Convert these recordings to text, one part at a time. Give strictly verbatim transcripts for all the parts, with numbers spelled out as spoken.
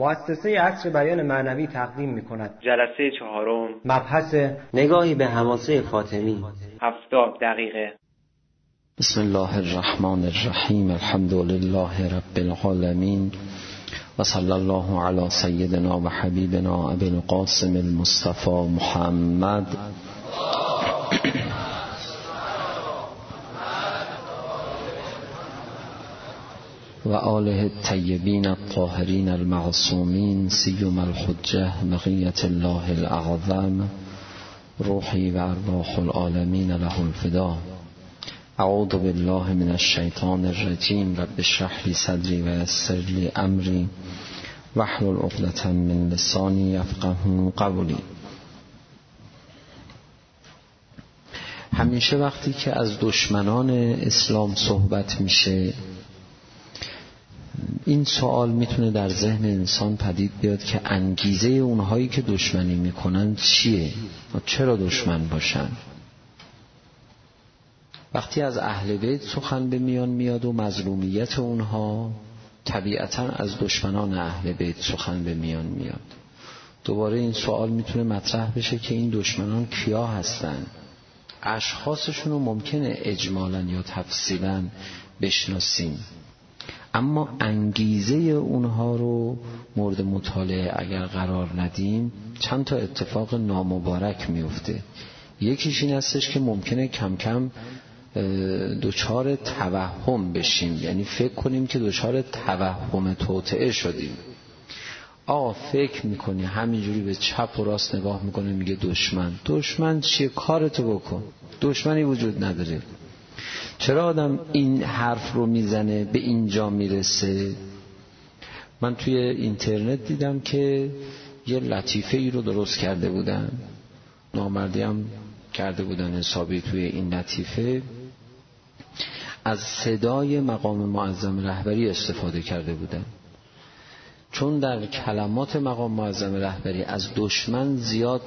مؤسسه عصر بیان معنوی تقدیم می‌کند جلسه چهارم، مبحث نگاهی به حماسه فاطمی، هفتاد دقیقه. بسم الله الرحمن الرحیم. الحمد لله رب العالمین و صلی الله علی سیدنا و حبیبنا ابی القاسم المصطفى محمد و آله الطیبین الطاهرین المعصومین سیما الحجة بقیة الله الاعظم روحی و ارواح العالمین له الفدا. اعوذ بالله من الشیطان الرجیم. رب اشرح لی صدری و یسر لی امری واحلل عقدة من لسانی یفقهوا قولی. همیشه وقتی که از دشمنان اسلام صحبت میشه این سوال میتونه در ذهن انسان پدید بیاد که انگیزه اونهایی که دشمنی میکنن چیه و چرا دشمن باشن. وقتی از اهل بیت سخن به میان میاد و مظلومیت اونها، طبیعتاً از دشمنان اهل بیت سخن به میان میاد. دوباره این سوال میتونه مطرح بشه که این دشمنان کیا هستن؟ اشخاصشون رو ممکنه اجمالاً یا تفصیلاً بشناسیم، اما انگیزه اونها رو مورد مطالعه اگر قرار ندیم چند تا اتفاق نامبارک میفته. یکیش این هستش که ممکنه کم کم دچار توهم بشیم، یعنی فکر کنیم که دچار توهم توطئه شدیم. آقا فکر میکنی همینجوری به چپ و راست نگاه میکنه میگه دشمن. دشمن چیه؟ کارتو بکن، دشمنی وجود نداره. چرا آدم این حرف رو میزنه به اینجا میرسه؟ من توی اینترنت دیدم که یه لطیفه ای رو درست کرده بودن، نامردی هم کرده بودن حسابی توی این لطیفه، از صدای مقام معظم رهبری استفاده کرده بودن، چون در کلمات مقام معظم رهبری از دشمن زیاد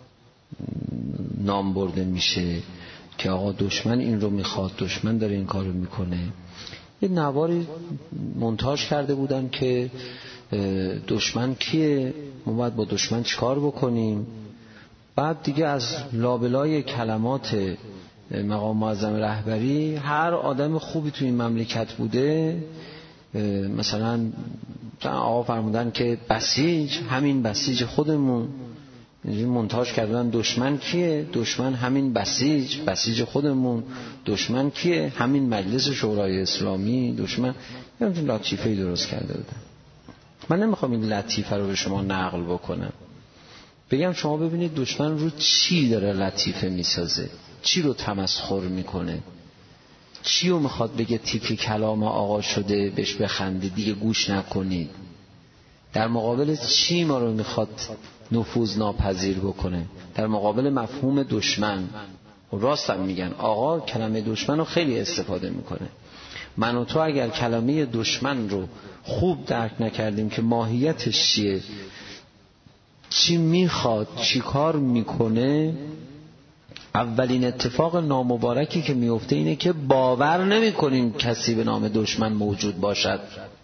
نام برده میشه که آقا دشمن این رو میخواد، دشمن داره این کار رو میکنه. یه نواری مونتاژ کرده بودن که دشمن کیه، ما باید با دشمن چیکار بکنیم. بعد دیگه از لابلای کلمات مقام معظم رهبری هر آدم خوبی تو این مملکت بوده، مثلا آقا فرمودن که بسیج، همین بسیج خودمون. اینجوری مونتاژ کردن دشمن کیه؟ دشمن همین بسیج، بسیج خودمون. دشمن کیه؟ همین مجلس شورای اسلامی. دشمن همین لطیفه‌ای درست کرده بودن. من نمیخوام این لطیفه رو به شما نقل بکنم، بگم شما ببینید دشمن رو چی داره لطیفه میسازه، چی رو تمسخر میکنه، چی رو میخواد بگه تیکی کلام آقا شده بهش بخنده دیگه گوش نکنید. در مقابل چی ما رو میخواد نفوذ ناپذیر بکنه؟ در مقابل مفهوم دشمن. راست هم میگن آقا کلمه دشمن رو خیلی استفاده میکنه. من و تو اگر کلمه دشمن رو خوب درک نکردیم که ماهیتش چیه، چی میخواد، چی کار میکنه، اولین اتفاق نامبارکی که میفته اینه که باور نمی کنیم کسی به نام دشمن موجود باشد.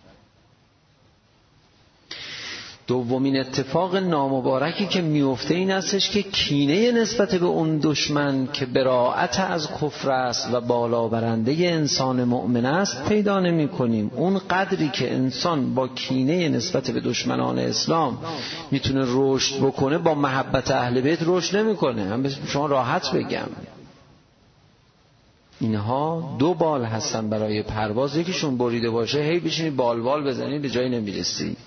دومین اتفاق نامبارکی که میفته این هستش که کینه نسبت به اون دشمن که براءت از کفر است و بالا برنده انسان مؤمن است پیدا نمی کنیم. اون قدری که انسان با کینه نسبت به دشمنان اسلام میتونه رشد بکنه، با محبت اهل بیت رشد نمی کنه. هم به شما راحت بگم اینها دو بال هستن برای پرواز، یکیشون بریده باشه هی بشینی بال بال بزنی به جایی نمیرسی.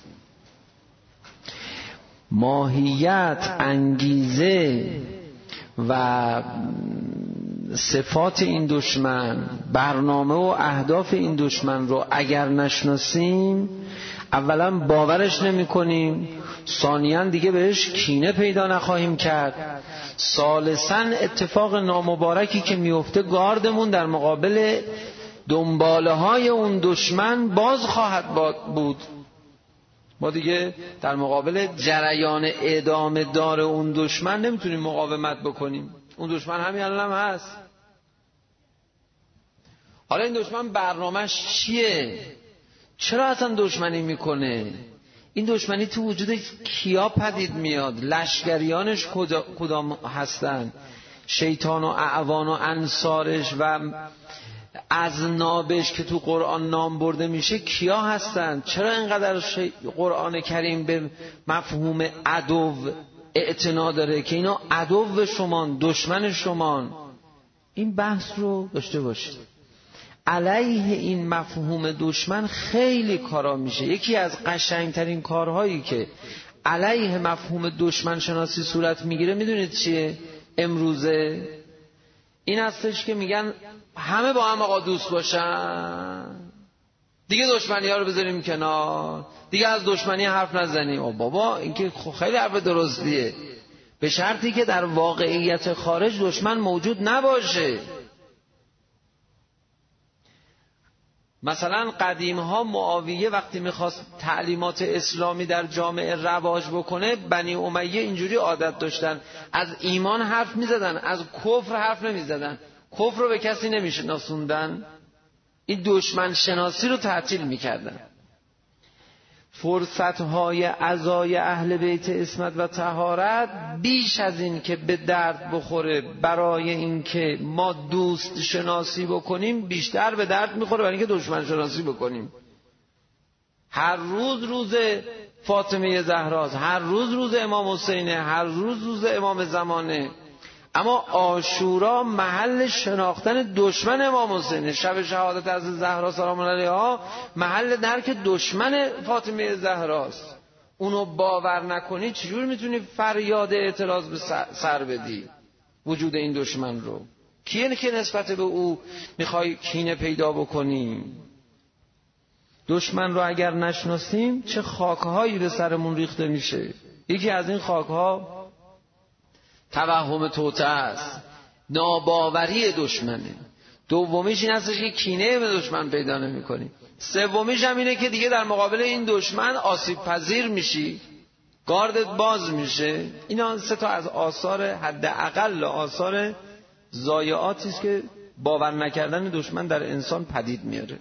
ماهیت، انگیزه و صفات این دشمن، برنامه و اهداف این دشمن رو اگر نشناسیم اولا باورش نمی کنیم، ثانیاً دیگه بهش کینه پیدا نخواهیم کرد، ثالثاً اتفاق نامبارکی که میفته گاردمون در مقابل دنباله های اون دشمن باز خواهد بود. ما دیگه در مقابل جریان ادامه دار اون دشمن نمیتونیم مقاومت بکنیم. اون دشمن همین الان هم هست. حالا این دشمن برنامه‌اش چیه؟ چرا اصلا دشمنی میکنه؟ این دشمنی تو وجود کیا پدید میاد؟ لشکریانش کدام هستن؟ شیطان و اعوان و انصارش و اذنابش که تو قرآن نام برده میشه کیا هستن؟ چرا اینقدر شی... قرآن کریم به مفهوم عدو اعتنا داره که اینا عدو شمان، دشمن شمان؟ این بحث رو داشته باشید. علیه این مفهوم دشمن خیلی کارا میشه. یکی از قشنگترین کارهایی که علیه مفهوم دشمن شناسی صورت میگیره میدونید چیه؟ امروزه این هستش که میگن همه با هم آقا دوست باشن، دیگه دشمنی ها رو بذاریم کنار، دیگه از دشمنی حرف نزنیم. او بابا این که خیلی حرف درستیه، به شرطی که در واقعیت خارج دشمن موجود نباشه. مثلا قدیم ها معاویه وقتی میخواست تعلیمات اسلامی در جامعه رواج بکنه، بنی امیه اینجوری عادت داشتن، از ایمان حرف میزدن، از کفر حرف نمیزدن، کفر رو به کسی نمیشناسوندن، این دشمن شناسی رو تعطیل میکردن. فرصتهای عزای اهل بیت عصمت و طهارت بیش از این که به درد بخوره برای این که ما دوست شناسی بکنیم، بیشتر به درد میخوره برای اینکه دشمن شناسی بکنیم. هر روز روز فاطمه زهراست، هر روز روز امام حسینه، هر روز روز امام زمانه، اما عاشورا محل شناختن دشمن امام حسینه. شب شهادت از زهرا سلام الله علیها محل درک دشمن فاطمه زهراست. اونو باور نکنی چجور میتونی فریاد اعتراض به سر بدی وجود این دشمن رو؟ کیه که نسبت به او میخوای کینه پیدا بکنی؟ دشمن رو اگر نشناسیم چه خاکهایی به سرمون ریخته میشه. یکی از این خاکها توهم توطئه است، ناباوری دشمنه. دومیش این هستش که کینه به دشمن پیدا نمی کنی. سومیش هم اینه که دیگه در مقابل این دشمن آسیب پذیر میشی، گاردت باز میشه. اینا سه تا از آثار حداقل آثار ضایعاتی است که باور نکردن دشمن در انسان پدید میاره.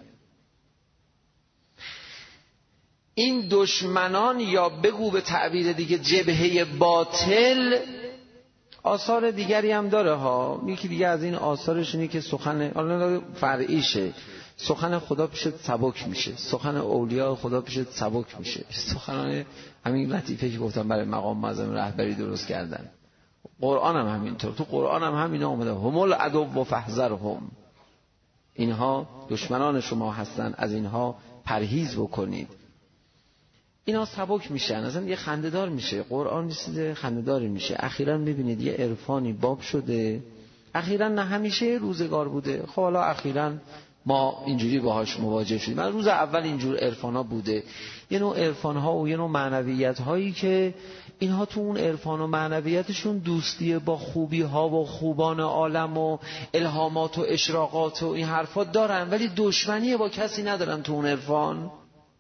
این دشمنان، یا بگو به تعبیر دیگه جبهه باطل، آثار دیگری هم داره ها. یکی دیگه از این آثارش اینه که سخن حالا فرعیشه، سخن خدا پیش سبک میشه، سخن اولیاء خدا پیش سبک میشه. سخنان همین لطیفه که گفتم برای مقام معظم رهبری درست کردن. قرآن هم همینطور، تو قرآن هم همینا اومده هم العدو و فاحذرهم، اینها دشمنان شما هستن، از اینها پرهیز بکنید. اینا سبک میشن، اصلا یه خنده‌دار میشه. قرآن چیز خنده‌داری میشه. اخیراً میبینید یه عرفانی باب شده، اخیراً نه همیشه روزگار بوده، خب حالا اخیراً ما اینجوری باهاش مواجه شدیم. من روز اول اینجور عرفانا بوده، یه نوع عرفان‌ها و یه نوع معنویت‌هایی که اینها تو اون عرفان و معنویتشون دوستی با خوبی‌ها و خوبان عالم و الهامات و اشراقات و این حرفا دارن، ولی دشمنی با کسی ندارن تو اون عرفان.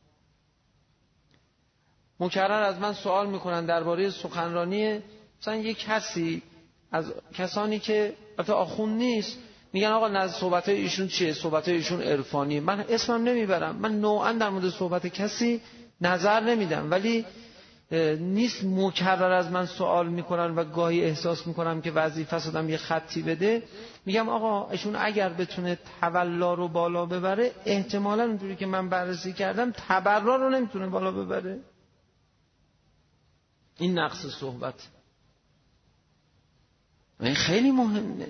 مکرر از من سوال میکنن درباره سخنرانی مثلا یک کسی از کسانی که البته آخوند نیست، میگن آقا نظر صحبتای ایشون چیه؟ صحبتای ایشون عرفانی. من اسمم نمیبرم، من نوعا در مورد صحبت کسی نظر نمیدم، ولی نیست مکرر از من سوال میکنن و گاهی احساس میکنم که وظیفه شدم یه خطی بده، میگم آقا ایشون اگر بتونه تولا رو بالا ببره، احتمالاً اونجوری که من بررسی کردم تبرا رو نمیتونه بالا ببره. این نقص صحبت این خیلی مهمه.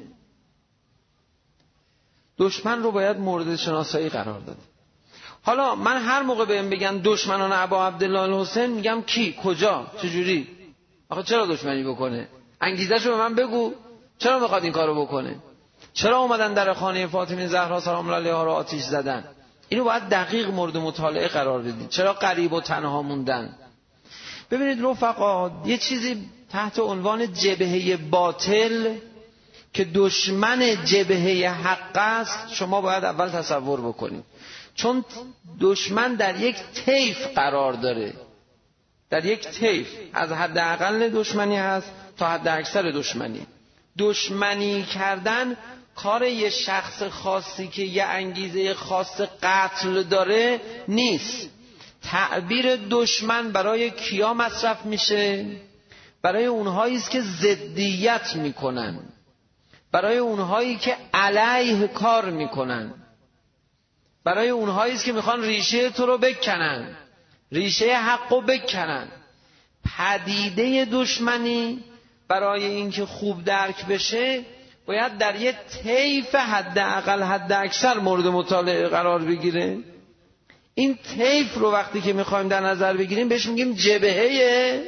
دشمن رو باید مورد شناسایی قرار داد. حالا من هر موقع بهم بگن دشمنان ابا عبدالله الحسین، میگم کی، کجا، چجوری؟ آخه چرا دشمنی بکنه؟ انگیزه‌شو به من بگو. چرا میخواد این کارو بکنه؟ چرا اومدن در خانه فاطمه زهرا سلام الله علیها رو آتش زدن؟ اینو باید دقیق مورد مطالعه قرار بدید. چرا غریب و تنها موندن؟ ببینید رفقا، یه چیزی تحت عنوان جبهه باطل که دشمن جبهه حق است شما باید اول تصور بکنید. چون دشمن در یک طیف قرار داره، در یک طیف از حد اقل دشمنی هست تا حد اکثر دشمنی. دشمنی کردن کار یه شخص خاصی که یه انگیزه خاص قتل داره نیست. تعبیر دشمن برای کیا مصرف میشه؟ برای اونهایی است که ضدیت میکنن، برای اونهایی که علیه کار میکنن، برای اونهایی است که میخوان ریشه تو رو بکنن، ریشه حق رو بکنن. پدیده دشمنی برای اینکه خوب درک بشه باید در یه طیف حداقل حد اکثر مورد مطالعه قرار بگیره. این طیف رو وقتی که میخوایم در نظر بگیریم بهش میگیم جبهه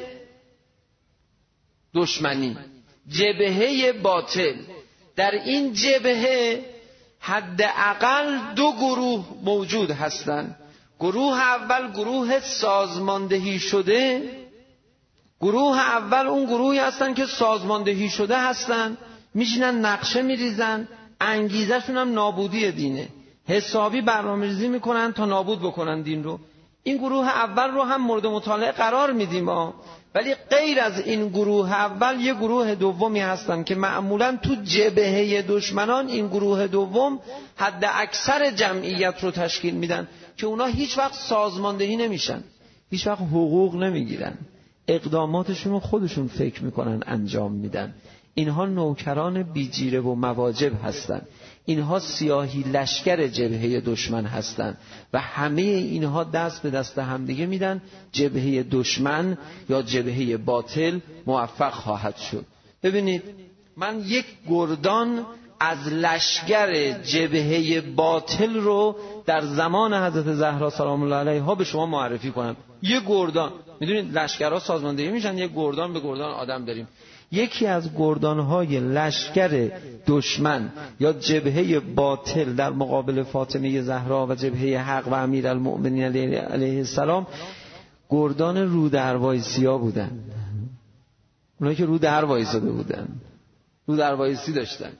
دشمنی، جبهه باطل. در این جبهه حداقل دو گروه موجود هستند. گروه اول گروه سازماندهی شده. گروه اول اون گروهی هستن که سازماندهی شده هستن، میشینن نقشه میریزن، انگیزه شون هم نابودی دینه، حسابی برنامه‌ریزی میکنن تا نابود بکنن دین رو. این گروه اول رو هم مورد مطالعه قرار میدیم ها. ولی غیر از این گروه اول یه گروه دومی هستن که معمولا تو جبهه دشمنان این گروه دوم حد اکثر جمعیت رو تشکیل میدن که اونا هیچ وقت سازماندهی نمیشن، هیچ وقت حقوق نمیگیرن، اقداماتشون رو خودشون فکر میکنن انجام میدن. اینها نوکران بیجیره و مواجب هستن، اینها سیاهی لشکر جبهه دشمن هستن و همه اینها دست به دست همدیگه میدن جبهه دشمن یا جبهه باطل موفق خواهد شد. ببینید من یک گردان از لشکر جبهه باطل رو در زمان حضرت زهرا سلام الله علیها به شما معرفی کنم. یک گردان، میدونید لشکرها سازماندهی میشن، یک گردان به گردان آدم داریم. یکی از گردانهای لشکر دشمن یا جبهه باطل در مقابل فاطمه زهرا و جبهه حق و امیرالمؤمنین علیه السلام گردان رو در وایسیا بودن. اونایی که رو در وایساده بودن، رو در وایسی داشتن.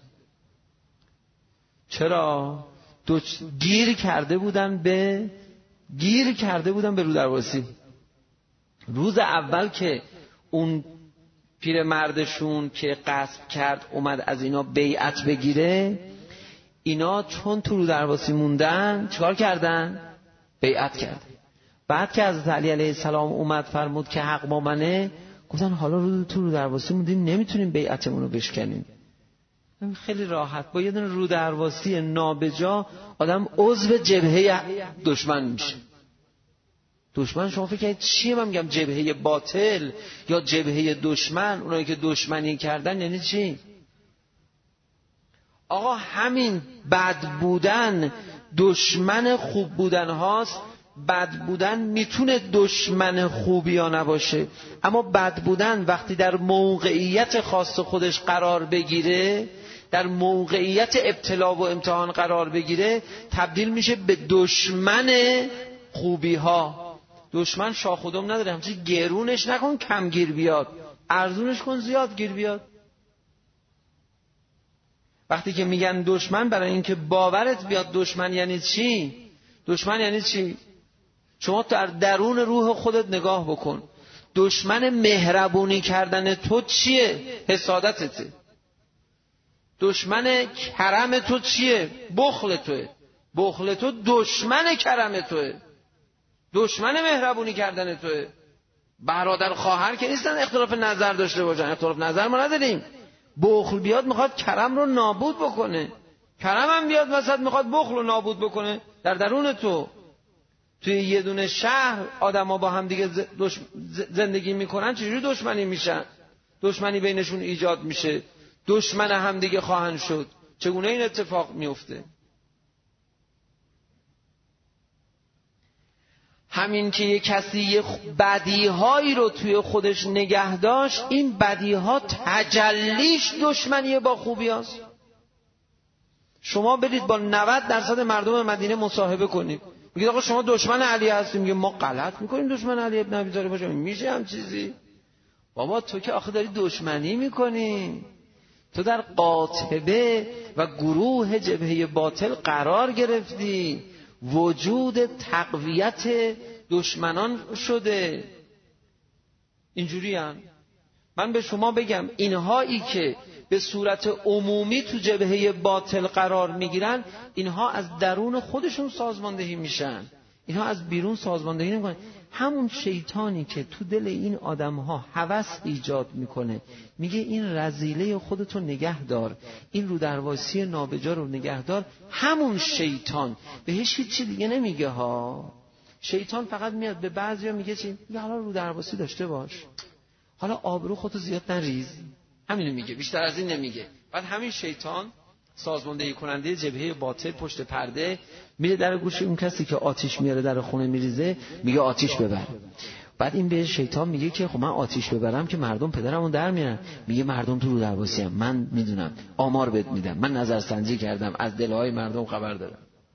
چرا؟ دو گیر کرده بودن به گیر کرده بودن به رو در وایسی. روز اول که اون پیرمردشون که غصب کرد اومد از اینا بیعت بگیره، اینا چون تو رو درواسی موندن چیکار کردن؟ بیعت کردن. بعد که حضرت علی علیه السلام اومد فرمود که حق با منه، گفتن حالا رو تو رو درواسی موندیم نمیتونیم بیعتمون رو بشکنیم. خیلی راحت با یه دونه رو درواسی نابجا آدم عضو جبهه دشمن میشه. دشمن شما فکر کنید چیه؟ من میگم جبهه باطل یا جبهه دشمن، اونایی که دشمنی کردن یعنی چی؟ آقا همین بد بودن دشمن خوب بودن هاست. بد بودن میتونه دشمن خوبی یا نباشه، اما بد بودن وقتی در موقعیت خاص خودش قرار بگیره، در موقعیت ابتلا و امتحان قرار بگیره، تبدیل میشه به دشمن خوبی ها. دشمن شاخ و دم نداره، همچنین گرونش نکن کم گیر بیاد، ارزونش کن زیاد گیر بیاد. وقتی که میگن دشمن، برای اینکه باورت بیاد دشمن یعنی چی؟ دشمن یعنی چی؟ شما در درون روح خودت نگاه بکن. دشمن مهربونی کردن تو چیه؟ حسادتته. دشمن کرم تو چیه؟ بخل توه. بخل تو دشمن کرم توه، دشمن مهربونی کردن توه. برادر خواهر که نیستن اختلاف نظر داشته باشن، اختلاف نظر ما نداریم. بخل بیاد میخواد کرم رو نابود بکنه، کرم هم بیاد وسط میخواد بخل رو نابود بکنه. در درون تو توی یه دونه شهر آدم ها با هم دیگه دش... زندگی میکنن، چجوری دشمنی میشن؟ دشمنی بینشون ایجاد میشه، دشمن هم دیگه خواهند شد. چگونه این اتفاق میفته؟ همین که یک کسی یه بدیهایی رو توی خودش نگه داشت، این بدیها تجلیش دشمنی با خوبی هست. شما برید با نود درصد مردم مدینه مصاحبه کنید، میگید آقا شما دشمن علی هستیم، میگه ما غلط میکنیم دشمن علی ابن ابی طالب باشیم. میشه هم چیزی؟ بابا تو که آخه داری دشمنی میکنی، تو در قاطبه و گروه جبهه باطل قرار گرفتی، وجود تقویت دشمنان شده. اینجوری هم من به شما بگم اینهایی که به صورت عمومی تو جبهه باطل قرار میگیرن، اینها از درون خودشون سازماندهی میشن. اینها از بیرون سازماندهی نمیکنه. همون شیطانی که تو دل این آدم‌ها هوس ایجاد میکنه، میگه این رذیله خودتو نگه دار، این رو درواسی نابجا رو نگه دار، همون شیطان بهش هیچی دیگه نمیگه ها. شیطان فقط میاد به بعضیا میگه چی؟ میگه حالا رو درواسی داشته باش، حالا آبرو خودتو زیاد نریز، همینو میگه، بیشتر از این نمیگه. بعد همین شیطان سازماندهی کننده جبهه باطل پشت پرده میره در گوش اون کسی که آتیش میاره در خونه میریزه، میگه آتیش ببر. بعد این به شیطان میگه که خب من آتیش ببرم که مردم پدرمون در میارن. میگه مردم تو رو درواسی هم، من میدونم، آمار بهت میدم، من نظرسنجی کردم، از دلهای مردم خبر دارم.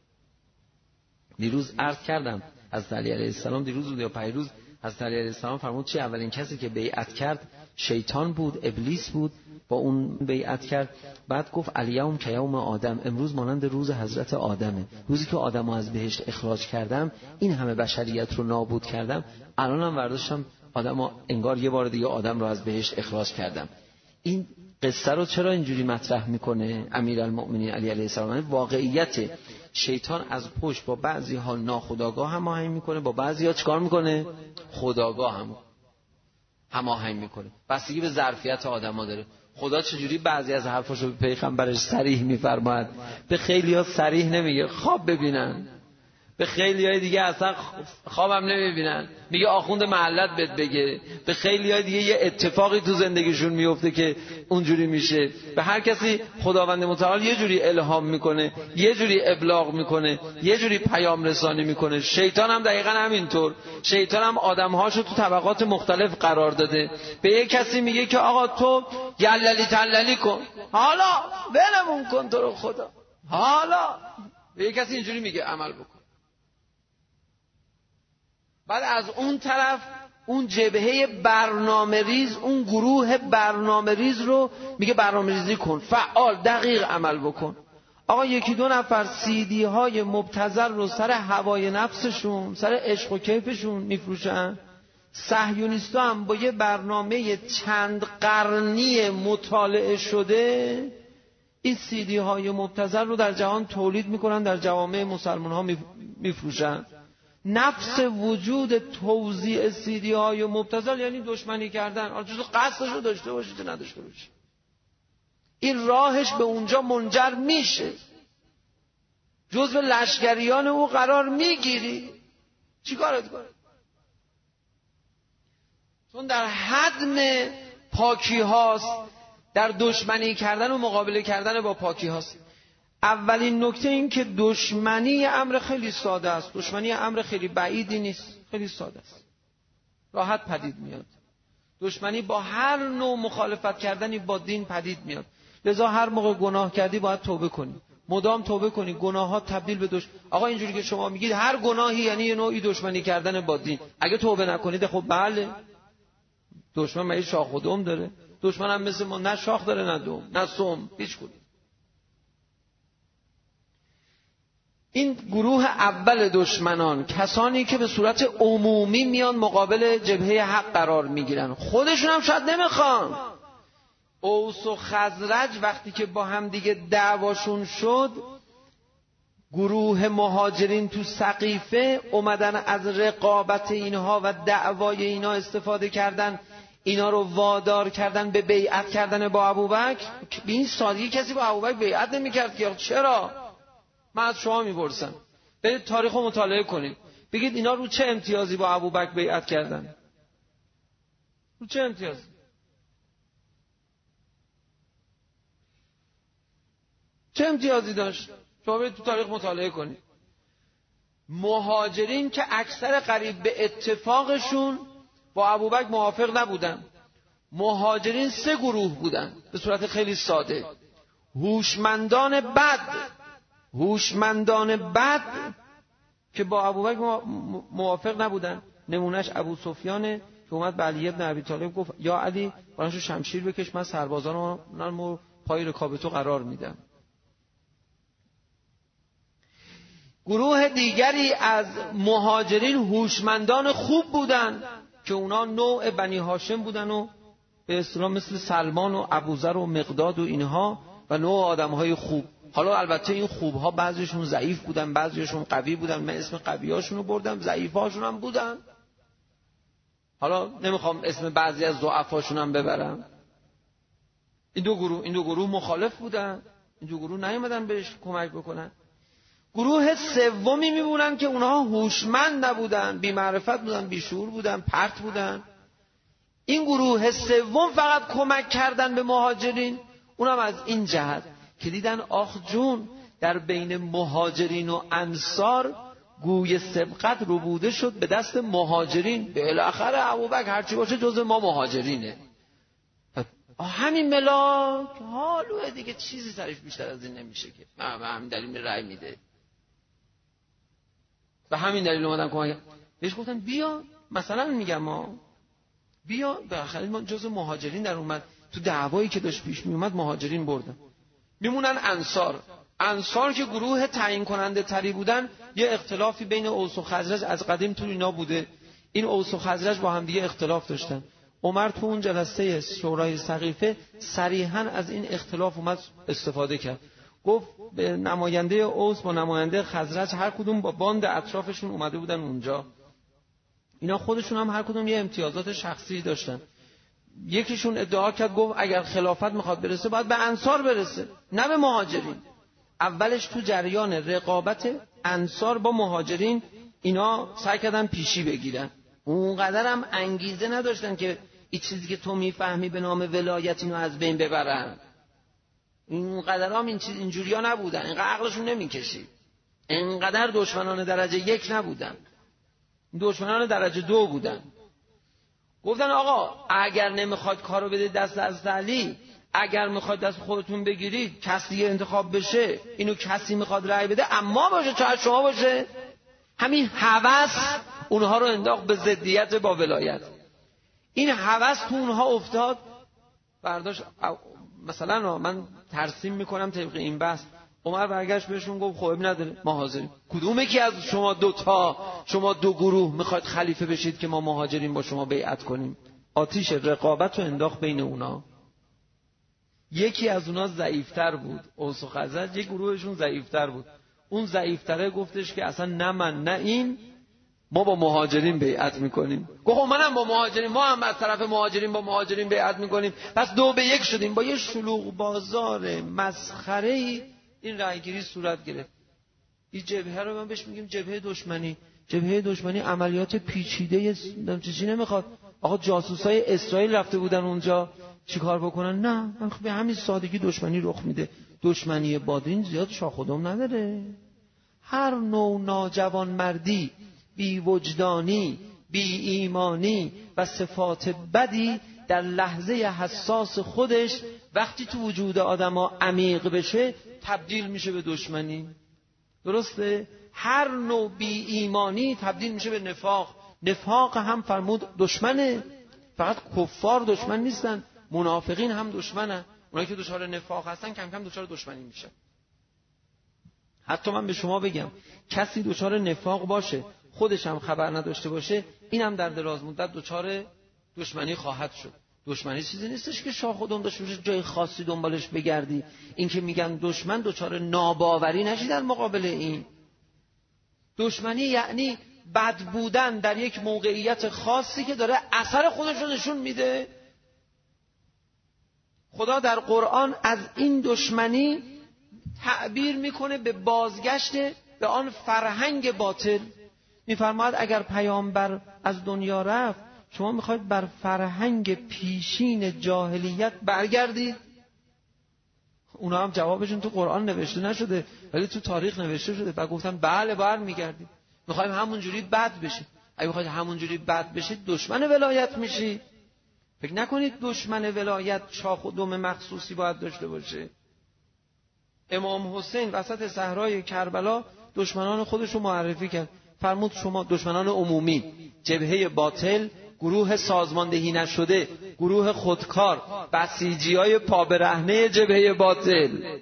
دیروز عرض کردم از علی علیه السلام، دیروز بود یا پیروز، از علی علیه السلام فرمود چه اولین کسی که بیعت کرد شیطان بود، ابلیس بود، با اون بیعت کرد. بعد گفت الیوم کیوم آدم، امروز مانند روز حضرت آدمه، روزی که آدمو از بهشت اخراج کردم، این همه بشریت رو نابود کردم، الانم برداشتم آدمو انگار یه بار دیگه آدم رو از بهشت اخراج کردم. این قصه رو چرا اینجوری مطرح میکنه امیرالمؤمنین علی علیه السلام؟ واقعیت شیطان از پشت با بعضی ها ناخودآگاه هماهنگ میکنه، با بعضی ها چیکار میکنه؟ خودآگاه هم هماهنگ میکنه. بستگی به ظرفیت آدما داره. خدا چجوری بعضی از حرفاشو به پیغمبرش صریح میفرماید، به خیلی‌ها صریح نمیگه خواب ببینن، به خیلی‌های دیگه اصلا خوابم نمیبینن، میگه آخوند محلت بهت بگه، به خیلی‌های دیگه یه اتفاقی تو زندگیشون میفته که اونجوری میشه. به هر کسی خداوند متعال یه جوری الهام میکنه، یه جوری ابلاغ میکنه، یه جوری پیام رسانی میکنه. شیطان هم دقیقاً همینطور. شیطان هم آدم‌هاشو تو طبقات مختلف قرار داده. به یه کسی میگه که آقا تو یللی تللی کن، حالا ولمون کن تو رو خدا، حالا به یه کسی اینجوری میگه عمل بکن. بعد از اون طرف اون جبهه برنامه ریز، اون گروه برنامه ریز رو میگه برنامه ریزی کن، فعال، دقیق عمل بکن. آقا یکی دو نفر سیدی های مبتذل رو سر هوای نفسشون، سر عشق و کیفشون میفروشن. صهیونیستا هم با یه برنامه چند قرنی مطالعه شده این سیدی های مبتذل رو در جهان تولید میکنن، در جوامع مسلمان ها میفروشن. نفس وجود توزیع سیدی های مبتذل یعنی دشمنی کردن. آن جزو قصدش رو داشته باشی که نداشته باشی، این راهش به اونجا منجر میشه، جزو لشکریان او قرار میگیری، چی کارت کنه؟ چون در حدم پاکی هاست، در دشمنی کردن و مقابله کردن با پاکی هاست. اولین نکته این که دشمنی امر خیلی ساده است، دشمنی امر خیلی بعیدی نیست، خیلی ساده است، راحت پدید میاد. دشمنی با هر نوع مخالفت کردنی با دین پدید میاد. لذا هر موقع گناه کردی باید توبه کنی، مدام توبه کنی، گناهات تبدیل به دشمن. آقا اینجوری که شما میگید هر گناهی یعنی یه نوعی دشمنی کردن با دین، اگه توبه نکنید خب بله، دشمن مگه شاخ و دم داره؟ دشمن هم مثل ما نه شاخ داره نه دم نه سم، هیچ کدوم. این گروه اول دشمنان کسانی که به صورت عمومی میان مقابل جبهه حق قرار میگیرن، خودشون هم شاید نمیخوان. اوس و خزرج وقتی که با هم دیگه دعواشون شد، گروه مهاجرین تو سقیفه اومدن از رقابت اینها و دعوای اینها استفاده کردن، اینا رو وادار کردن به بیعت کردن با ابوبکر. به این سادگی کسی با ابوبکر بیعت نمیکرد که چرا؟ من از شما میپرسم، برید تاریخ رو مطالعه کنید، بگید اینا رو چه امتیازی با ابوبکر بیعت کردن؟ رو چه امتیازی؟ چه امتیازی داشت؟ شما برید تو تاریخ مطالعه کنید. مهاجرین که اکثر قریب به اتفاقشون با ابوبکر موافق نبودن. مهاجرین سه گروه بودن به صورت خیلی ساده. هوشمندان بد، هوشمندان بد که با ابوبکر موافق نبودن. نمونهش ابو سفیان که اومد به علی ابن ابی طالب گفت یا علی براشو شمشیر بکش، من سربازانو پای رکاب تو قرار میدم. گروه دیگری از مهاجرین هوشمندان خوب بودن که اونا نوع بنی هاشم بودن و به اصطلاح مثل سلمان و ابوذر و مقداد و اینها و نوع آدمهای خوب. حالا البته این خوبها بعضیشون ضعیف بودن، بعضیشون قوی بودن، من اسم قویاشون رو بردم، ضعیفاشون هم بودن. حالا نمیخوام اسم بعضی از ضعفاشون هم ببرم. این دو گروه این دو گروه مخالف بودن، این دو گروه نیومدن بهش کمک بکنن. گروه سومی میمونن که اونها هوشمند نبودن، بی معرفت بودن، بی شعور بودن، پرت بودن. این گروه سوم فقط کمک کردن به مهاجرین، اونم از این جهت که دیدن آخ جون در بین مهاجرین و انصار گوی سبقت ربوده شد به دست مهاجرین. بالاخره ابوبکر هرچی باشه جز ما مهاجرینه. همین ملاک حالوه دیگه، چیزی سرش بیشتر از این نمیشه که من به همین دلیل رأی میده. به همین دلیل اومدن کمک بهش گفتن بیا، مثلا میگم ما بیا، بالاخره ما جز مهاجرین در اومد. تو دعوایی که داشت پیش میومد مهاجرین بردن. میمونن انصار. انصار که گروه تعیین کننده تری بودن، یه اختلافی بین اوس و خزرج از قدیم تو اینا بوده. این اوس و خزرج با هم دیگه اختلاف داشتن. عمر تو اون جلسه شورای سقیفه صریحاً از این اختلاف اومد استفاده کرد. گفت به نماینده اوس با نماینده خزرج هر کدوم با باند اطرافشون اومده بودن اونجا. اینا خودشون هم هر کدوم یه امتیازات شخصی داشتن. یکیشون ادعا کرد گفت اگر خلافت میخواد برسه باید به انصار برسه، نه به مهاجرین. اولش تو جریان رقابت انصار با مهاجرین اینا سعی کردن پیشی بگیرن. اونقدر هم انگیزه نداشتن که این چیزی که تو میفهمی به نام ولایت اینو از بین ببرن. اینقدر هم این چیز اینجوریا نبودن، اینقدر عقلشون نمیکشید. اینقدر دشمنان درجه یک نبودن، دشمنان درجه دو بودن. گفتن آقا اگر نمیخواد کارو بده دست از علی، اگر میخواد دست خودتون بگیرید کسی انتخاب بشه، اینو کسی میخواد رأی بده اما باشه چه شما باشه. همین هوس اونها رو انداخت به ضدیت با ولایت. این هوس تو اونها افتاد، برداشت مثلا من ترسیم میکنم طبق این بحث. عمر برگشت بهشون گفت خب نداره ما حاضریم. کدوم یکی از شما دو تا شما دو گروه میخواید خلیفه بشید که ما مهاجرین با شما بیعت کنیم؟ آتیش رقابت رو انداخت بین اونا. یکی از اونا ضعیفتر بود، اوس و خزرج یک گروهشون ضعیفتر بود. اون ضعیفتره گفتش که اصلا نه من نه این، ما با مهاجرین بیعت میکنیم. گفت منم با مهاجرین، ما هم از طرف مهاجرین با مهاجرین بیعت میکنیم. پس دو به یک شدیم. با یه شلوغ بازار مسخره‌ای این رأیگیری صورت گرفت. این جبهه رو من بهش میگیم جبهه دشمنی. جبهه دشمنی عملیات پیچیده چیزی نمیخواد. آقا جاسوسای اسرائیل رفته بودن اونجا چیکار بکنن؟ نه، به همین سادگی دشمنی رخ میده. دشمنی بادین زیاد شاخ و دم نداره. هر نوع ناجوان مردی، بی وجدانی، بی ایمانی و صفات بدی در لحظه حساس خودش وقتی تو وجود آدما عمیق بشه تبدیل میشه به دشمنی. درسته؟ هر نوع بی ایمانی تبدیل میشه به نفاق. نفاق هم فرمود دشمنه. فقط کفار دشمن نیستن، منافقین هم دشمنن. اونایی که دچار نفاق هستن کم کم دچار دشمنی میشن. حتی من به شما بگم کسی دچار نفاق باشه خودش هم خبر نداشته باشه، اینم در دراز مدت دچار دشمنی خواهد شد. دشمنی چیزی نیستش که شاخ و دم داشته باشه جای خاصی دنبالش بگردی. این که میگن دشمن دچار ناباوری نشی در مقابل این. دشمنی یعنی بد بودن در یک موقعیت خاصی که داره اثر خودش رو نشون میده. خدا در قرآن از این دشمنی تعبیر میکنه به بازگشت به آن فرهنگ باطل. میفرماید اگر پیامبر از دنیا رفت شما میخواید بر فرهنگ پیشین جاهلیت برگردید؟ اونا هم جوابشون تو قرآن نوشته نشده ولی تو تاریخ نوشته شده و گفتن بله برمیگردید. میخوایم همونجوری بد بشید. اگه میخواید همونجوری بد بشید دشمن ولایت میشید. فکر نکنید دشمن ولایت شاخ و دم مخصوصی باید داشته باشه. امام حسین وسط صحرای کربلا دشمنان خودش رو معرفی کرد. فرمود شما دشمنان عمومی، جبهه باطل، گروه سازماندهی نشده، گروه خودکار، بسیجیای پا برهنه جبهه باطل،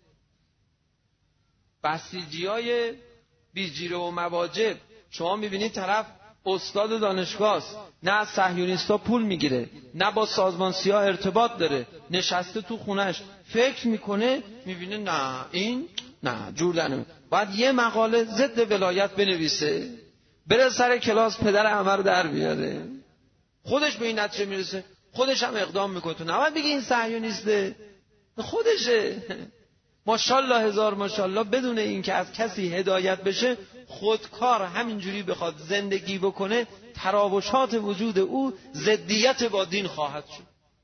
بسیجیای بیجیره و مواجب. شما میبینید طرف استاد دانشگاه است، نه از صهیونیستا پول میگیره، نه با سازمان سیاه ارتباط داره، نشسته تو خونش فکر میکنه، میبینه نه این نه جور دنم، باید یه مقاله ضد ولایت بنویسه، بره سر کلاس پدر همه رو در بیاره، خودش به این نتیجه میرسه، خودش هم اقدام میکنه. تو نباید بگی این صهیونیسته، خودشه. ماشاءالله هزار ماشاءالله بدون این که از کسی هدایت بشه، خودکار همینجوری بخواد زندگی بکنه، تراوشات وجود او ضدیت با دین خواهد شد.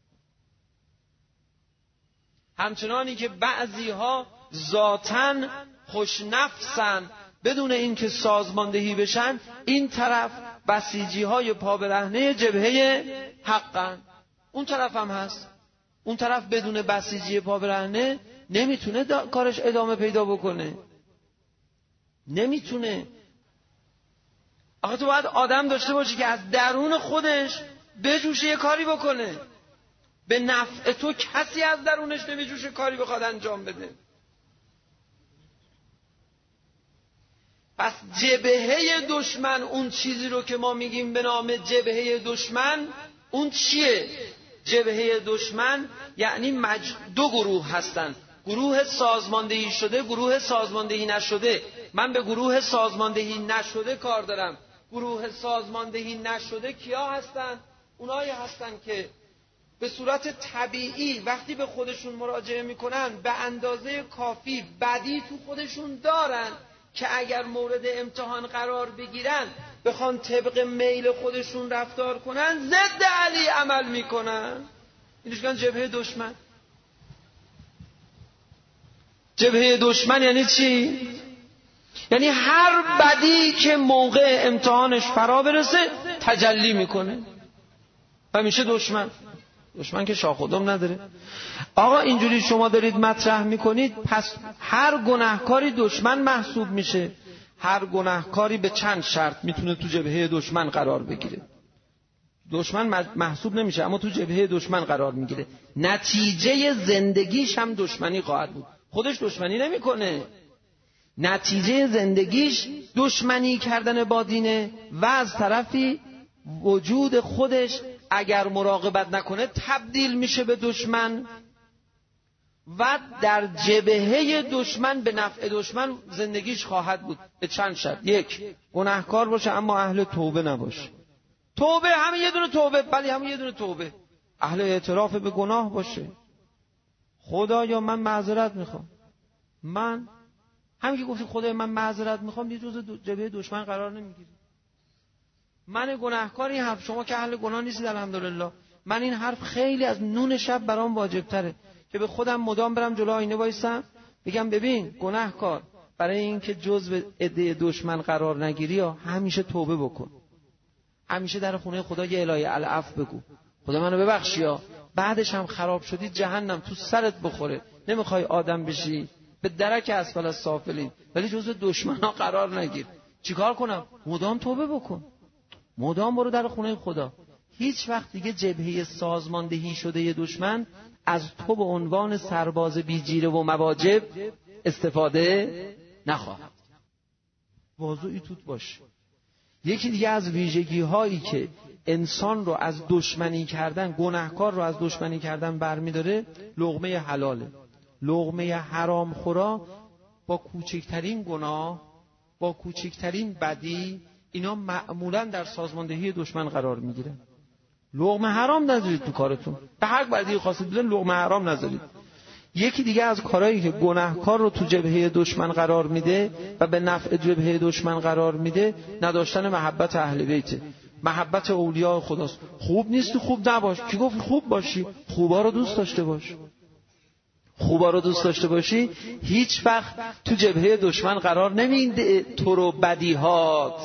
همچنانی که بعضی ها ذاتاً خوشنفسن بدون این که سازماندهی بشن، این طرف بسیجی های پا برهنه جبهه حقن، اون طرف هم هست. اون طرف بدون بسیجی پا برهنه نمیتونه دا... کارش ادامه پیدا بکنه، نمیتونه. آخه تو باید آدم داشته باشی که از درون خودش بجوشه یه کاری بکنه، به نفع تو کسی از درونش نمیجوشه کاری بخواد انجام بده. پس جبهه دشمن، اون چیزی رو که ما میگیم به نام جبهه دشمن، اون چیه؟ جبهه دشمن یعنی مج... دو گروه هستن، گروه سازماندهی شده، گروه سازماندهی نشده. من به گروه سازماندهی نشده کار دارم. گروه سازماندهی نشده کیا هستن؟ اونایی هستن که به صورت طبیعی وقتی به خودشون مراجعه میکنن به اندازه کافی بدی تو خودشون دارن که اگر مورد امتحان قرار بگیرن بخوان طبق میل خودشون رفتار کنن، ضد علی عمل میکنن. اینش کن جبهه دشمن. جبهه دشمن یعنی چی؟ یعنی هر بدی که موقع امتحانش فرا برسه تجلی میکنه و میشه دشمن. دشمن که شاخ و دم نداره. آقا اینجوری شما دارید مطرح میکنید، پس هر گناهکاری دشمن محسوب میشه. هر گناهکاری به چند شرط میتونه تو جبهه دشمن قرار بگیره. دشمن محسوب نمیشه اما تو جبهه دشمن قرار میگیره. نتیجه زندگیش هم دشمنی خواهد بود. خودش دشمنی نمیکنه، نتیجه زندگیش دشمنی کردن با دینه و از طرفی وجود خودش اگر مراقبت نکنه تبدیل میشه به دشمن و در جبهه دشمن به نفع دشمن زندگیش خواهد بود. به چند شرط: یک، گناهکار باشه اما اهل توبه نباشه. توبه همین یه دونه توبه، ولی همین یه دونه توبه. اهل اعتراف به گناه باشه. خدایا من معذرت میخوام، من همین که گفتی خدایا من معذرت میخوام، یه جزء جبهه دشمن قرار نمیگیره. من گناهکار، این حرف شما که اهل گناه نیستید الحمدلله، من این حرف خیلی از نون شب برام واجب تره که به خودم مدام برم جلو آینه وایسم بگم ببین گناهکار، برای اینکه جزء عده دشمن قرار نگیری یا همیشه توبه بکن، همیشه در خونه خدا یه الهی العفو بگو، خدا منو ببخش، یا بعدش هم خراب شدی جهنم تو سرت بخوره، نمیخوای آدم بشی به درک اسفل السافلین، ولی جزء دشمنا قرار نگیر. چیکار کنم؟ مدام توبه بکن، مدام برو در خونه خدا. هیچ وقت دیگه جبهه سازماندهی شده ی دشمن از تو به عنوان سرباز بیجیره و مواجب استفاده نخواهد. واضحی توت باش. یکی دیگه از ویژگی هایی که انسان رو از دشمنی کردن، گناهکار رو از دشمنی کردن برمی‌داره، لقمه حلاله. لقمه حرام خورا با کوچکترین گناه، با کوچکترین بدی، اینا معمولا در سازماندهی دشمن قرار میگیرن. لقمه حرام نذارید تو کارتون، به هر بدی خواستید بدون لقمه حرام نذارید. یکی دیگه از کارهایی که گناهکار رو تو جبهه دشمن قرار میده و به نفع جبهه دشمن قرار میده، نداشتن محبت اهل بیته، محبت اولیاء خداست. خوب نیستی خوب نباش. کی گفت خوب باشی؟ خوبا رو دوست داشته باش. خوبا رو دوست داشته باشی هیچ وقت تو جبهه دشمن قرار نمیده تو رو بدیهات.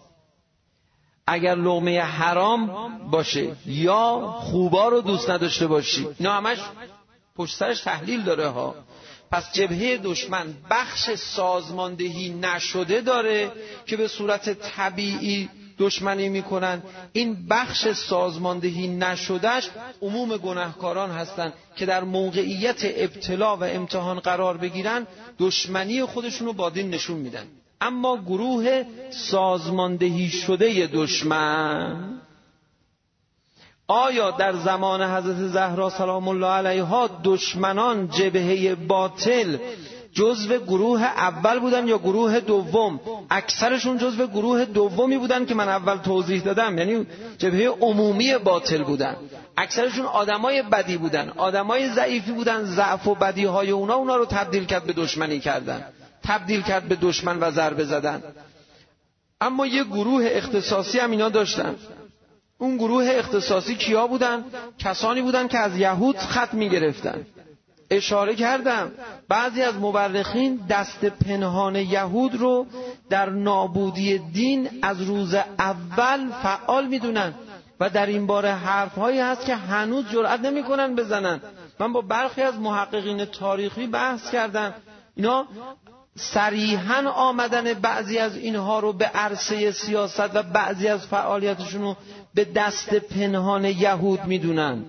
اگر لقمه حرام باشه یا خوبا رو دوست نداشته باشی، اینا همش پشت سرش تحلیل داره ها. پس جبهه دشمن بخش سازماندهی نشده داره که به صورت طبیعی دشمنی میکنن. این بخش سازماندهی نشدهش عموم گناهکاران هستن که در موقعیت ابتلا و امتحان قرار بگیرن دشمنی خودشونو با دین نشون میدن. اما گروه سازماندهی شده دشمن، آیا در زمان حضرت زهرا سلام الله علیها دشمنان جبهه باطل جزو گروه اول بودن یا گروه دوم؟ اکثرشون جزو گروه دومی بودن که من اول توضیح دادم، یعنی جبهه عمومی باطل بودن. اکثرشون آدمای بدی بودن، آدمای ضعیفی بودن. ضعف و بدی های اونا اونا رو تبدیل کرد به دشمنی کردن، تبدیل کرد به دشمن و ضربه زدن. اما یه گروه اختصاصی هم اینا داشتن. اون گروه اختصاصی کیا بودن؟ کسانی بودن که از یهود خط می گرفتن. اشاره کردم بعضی از مورخین دست پنهان یهود رو در نابودی دین از روز اول فعال میدونن و در این باره حرفهایی هست که هنوز جرئت نمیکنن بزنن. من با برخی از محققین تاریخی بحث کردم، اینا صریحاً آمدن بعضی از اینها رو به عرصه سیاست و بعضی از فعالیتشون رو به دست پنهان یهود میدونن.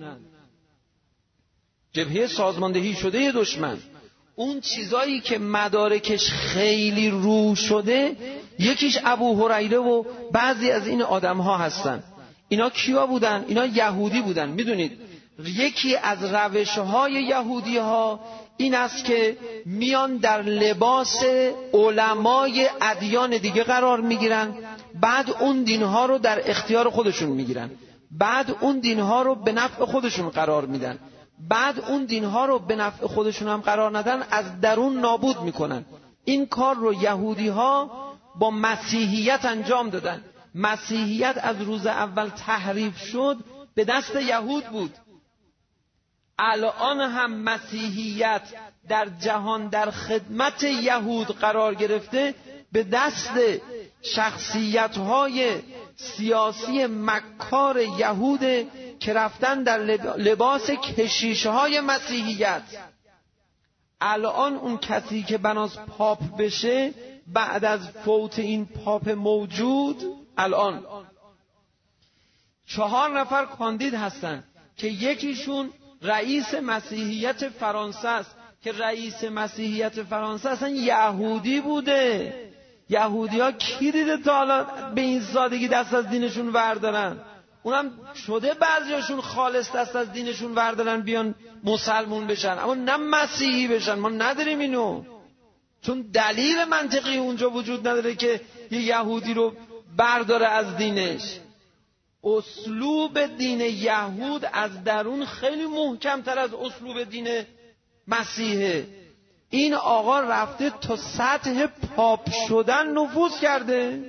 جبهه سازماندهی شده دشمن. اون چیزایی که مدارکش خیلی رو شده، یکیش ابو هریره و بعضی از این آدم ها هستن. اینا کیا بودن؟ اینا یهودی بودن. میدونید یکی از روش های یهودی ها این است که میان در لباس علمای ادیان دیگه قرار میگیرن، بعد اون دینها رو در اختیار خودشون میگیرن، بعد اون دینها رو به نفع خودشون قرار میدن، بعد اون دینها رو به نفع خودشون هم قرار ندن از درون نابود میکنن. این کار رو یهودی ها با مسیحیت انجام دادن. مسیحیت از روز اول تحریف شد، به دست یهود بود. الان هم مسیحیت در جهان در خدمت یهود قرار گرفته، به دست شخصیت‌های سیاسی مکار یهود که رفتن در لباس کشیش‌های مسیحیت. الان اون کسی که بناس پاپ بشه بعد از فوت این پاپ موجود، الان چهار نفر کاندید هستن که یکیشون رئیس مسیحیت فرانسه است که رئیس مسیحیت فرانسه اصلا یهودی بوده. یهودی ها کی دیده تا حالا به این سادگی دست از دینشون وردارن؟ اونم شده بعضیاشون خالص دست از دینشون وردارن بیان مسلمون بشن، اما نه مسیحی بشن. ما نداریم اینو، چون دلیل منطقی اونجا وجود نداره که یه یهودی رو برداره از دینش. اسلوب دین یهود از درون خیلی محکم تر از اسلوب دین مسیحه. این آقا رفته تا سطح پاپ شدن نفوذ کرده.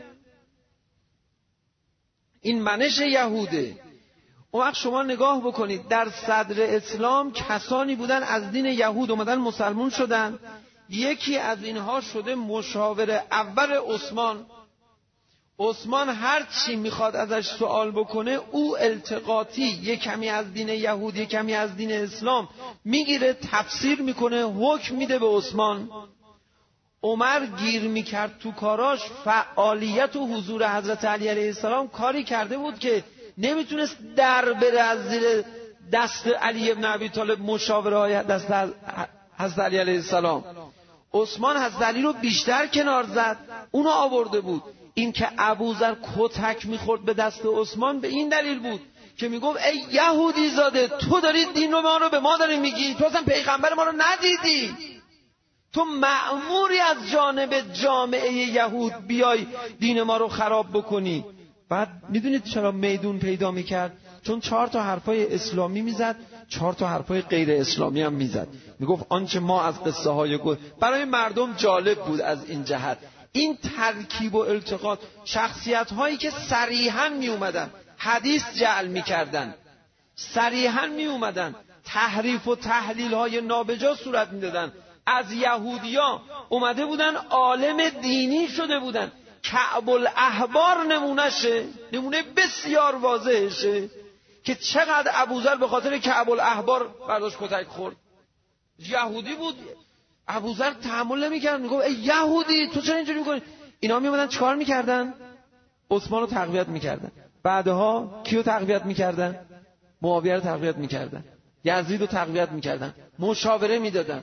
این منش یهوده. اون وقت شما نگاه بکنید در صدر اسلام کسانی بودن از دین یهود اومدن مسلمون شدن. یکی از اینها شده مشاور اول عثمان. عثمان هر چی میخواد ازش سوال بکنه او التقاطی یک کمی از دین یهود یک کمی از دین اسلام میگیره، تفسیر میکنه، حکم میده به عثمان. عمر گیر میکرد تو کاراش. فعالیت و حضور حضرت علی علیه السلام کاری کرده بود که نمیتونست در بره از زیر دست علی ابن ابی طالب، مشاوره های دست حضرت علی علیه السلام. عثمان حضرت علی رو بیشتر کنار زد، اونو آورده بود. این که ابوذر کتک میخورد به دست عثمان به این دلیل بود که میگفت ای یهودی زاده، تو داری دین رو ما رو به ما داری میگی، تو اصلا پیغمبر ما رو ندیدی، تو مأموری از جانب جامعه یهود بیای دین ما رو خراب بکنی. بعد میدونید چرا میدون پیدا میکرد؟ چون چهار تا حرفای اسلامی میزد، چهار تا حرفای غیر اسلامی هم میزد. میگفت آنچه ما از قصه های گفت برای مردم جالب بود. از این جهت این ترکیب و التقاط، شخصیت هایی که صریحاً می اومدن حدیث جعل می کردن، صریحاً می اومدن تحریف و تحلیل های نابجا صورت می دادن. از یهودیا اومده بودن عالم دینی شده بودن. کعب الاحبار نمونهشه، نمونه بسیار واضحشه که چقدر ابوذر به خاطر کعب الاحبار برداشت کتک خورد. یهودی بود. ابوذر تحمل نمی‌کرد، میگفت ای یهودی تو چرا اینجوری می‌کنی؟ اینا میومدن چیکار می‌کردن؟ عثمان رو تقویت می‌کردن. بعدها کیو تقویت می‌کردن؟ معاویه رو تقویت می‌کردن. یزید رو تقویت می‌کردن. مشاوره میدادن.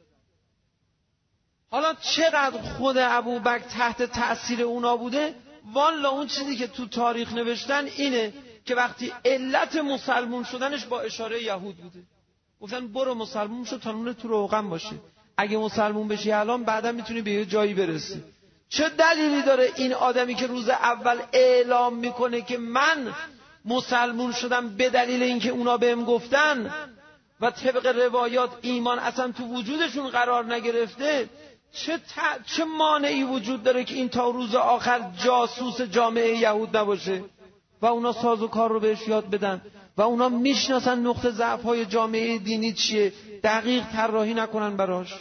حالا چقدر خود ابوبکر تحت تأثیر اونا بوده؟ والا اون چیزی که تو تاریخ نوشتن اینه که وقتی علت مسلمون شدنش با اشاره یهود بوده. گفتن برو مسلمون شو تا نون تو روغن باشه، اگه مسلمون بشی الان بعدا میتونی به یه جایی برسی. چه دلیلی داره این آدمی که روز اول اعلام میکنه که من مسلمون شدم به دلیل اینکه اونا بهم گفتن و طبق روایات ایمان اصلا تو وجودشون قرار نگرفته، چه, ت... چه مانعی وجود داره که این تا روز آخر جاسوس جامعه یهود نباشه و اونا ساز و کار رو بهش یاد بدن و اونا میشناسن نقطه ضعف های جامعه دینی چیه، دقیق طراحی نکنن براش.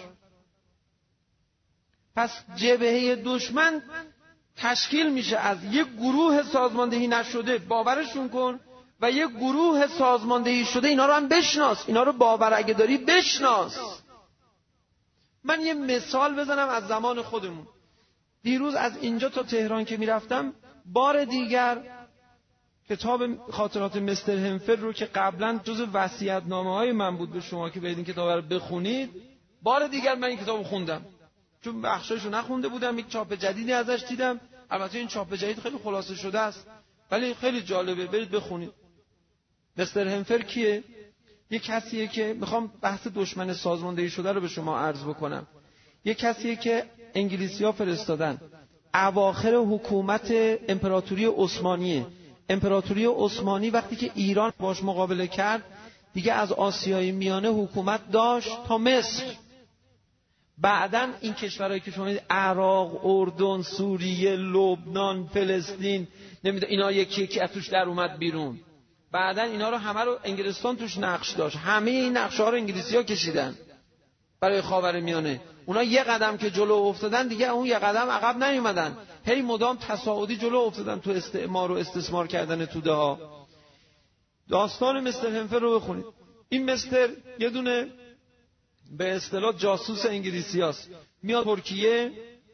پس جبهه دشمن تشکیل میشه از یک گروه سازماندهی نشده، باورشون کن، و یک گروه سازماندهی شده، اینا رو هم بشناس، اینا رو باور اگه داری بشناس. من یه مثال بزنم از زمان خودمون. دیروز از اینجا تا تهران که میرفتم، بار دیگر کتاب خاطرات مستر همفر رو که قبلا جز وصیت‌نامه‌های من بود به شما که برید این کتاب رو بخونید، بار دیگر من این کتاب رو خوندم، چون بخشایشو نخونده بودم. یک چاپ جدیدی ازش دیدم، البته این چاپ جدید خیلی خلاصه شده است ولی خیلی جالبه، برید بخونید. مستر همفر کیه؟ یه کسیه که میخوام بحث دشمن سازماندهی شده رو به شما عرض بکنم. یه کسیه که انگلیسی‌ها فرستادن اواخر حکومت امپراتوری عثمانیه. امپراتوری عثمانی وقتی که ایران باش مقابله کرد دیگه از آسیای میانه حکومت داشت تا مصر. بعدن این کشورهایی که شما میدید، عراق، اردن، سوریه، لبنان، فلسطین، نمیدونم اینا یکی یکی از توش در اومد بیرون. بعدن اینا رو همه رو انگلستان توش نقش داشت. همه این نقشه ها رو انگلیسی‌ها کشیدن برای خاورمیانه. اونا یه قدم که جلو افتادن دیگه اون یه قدم عقب نیومدن، هی مدام تصاعدی جلو افتادن تو استعمار و استثمار کردن توده ها. داستان مستر همفر رو بخونید. این مستر یه دونه به اصطلاح جاسوس انگلیسیاست، میاد ترکیه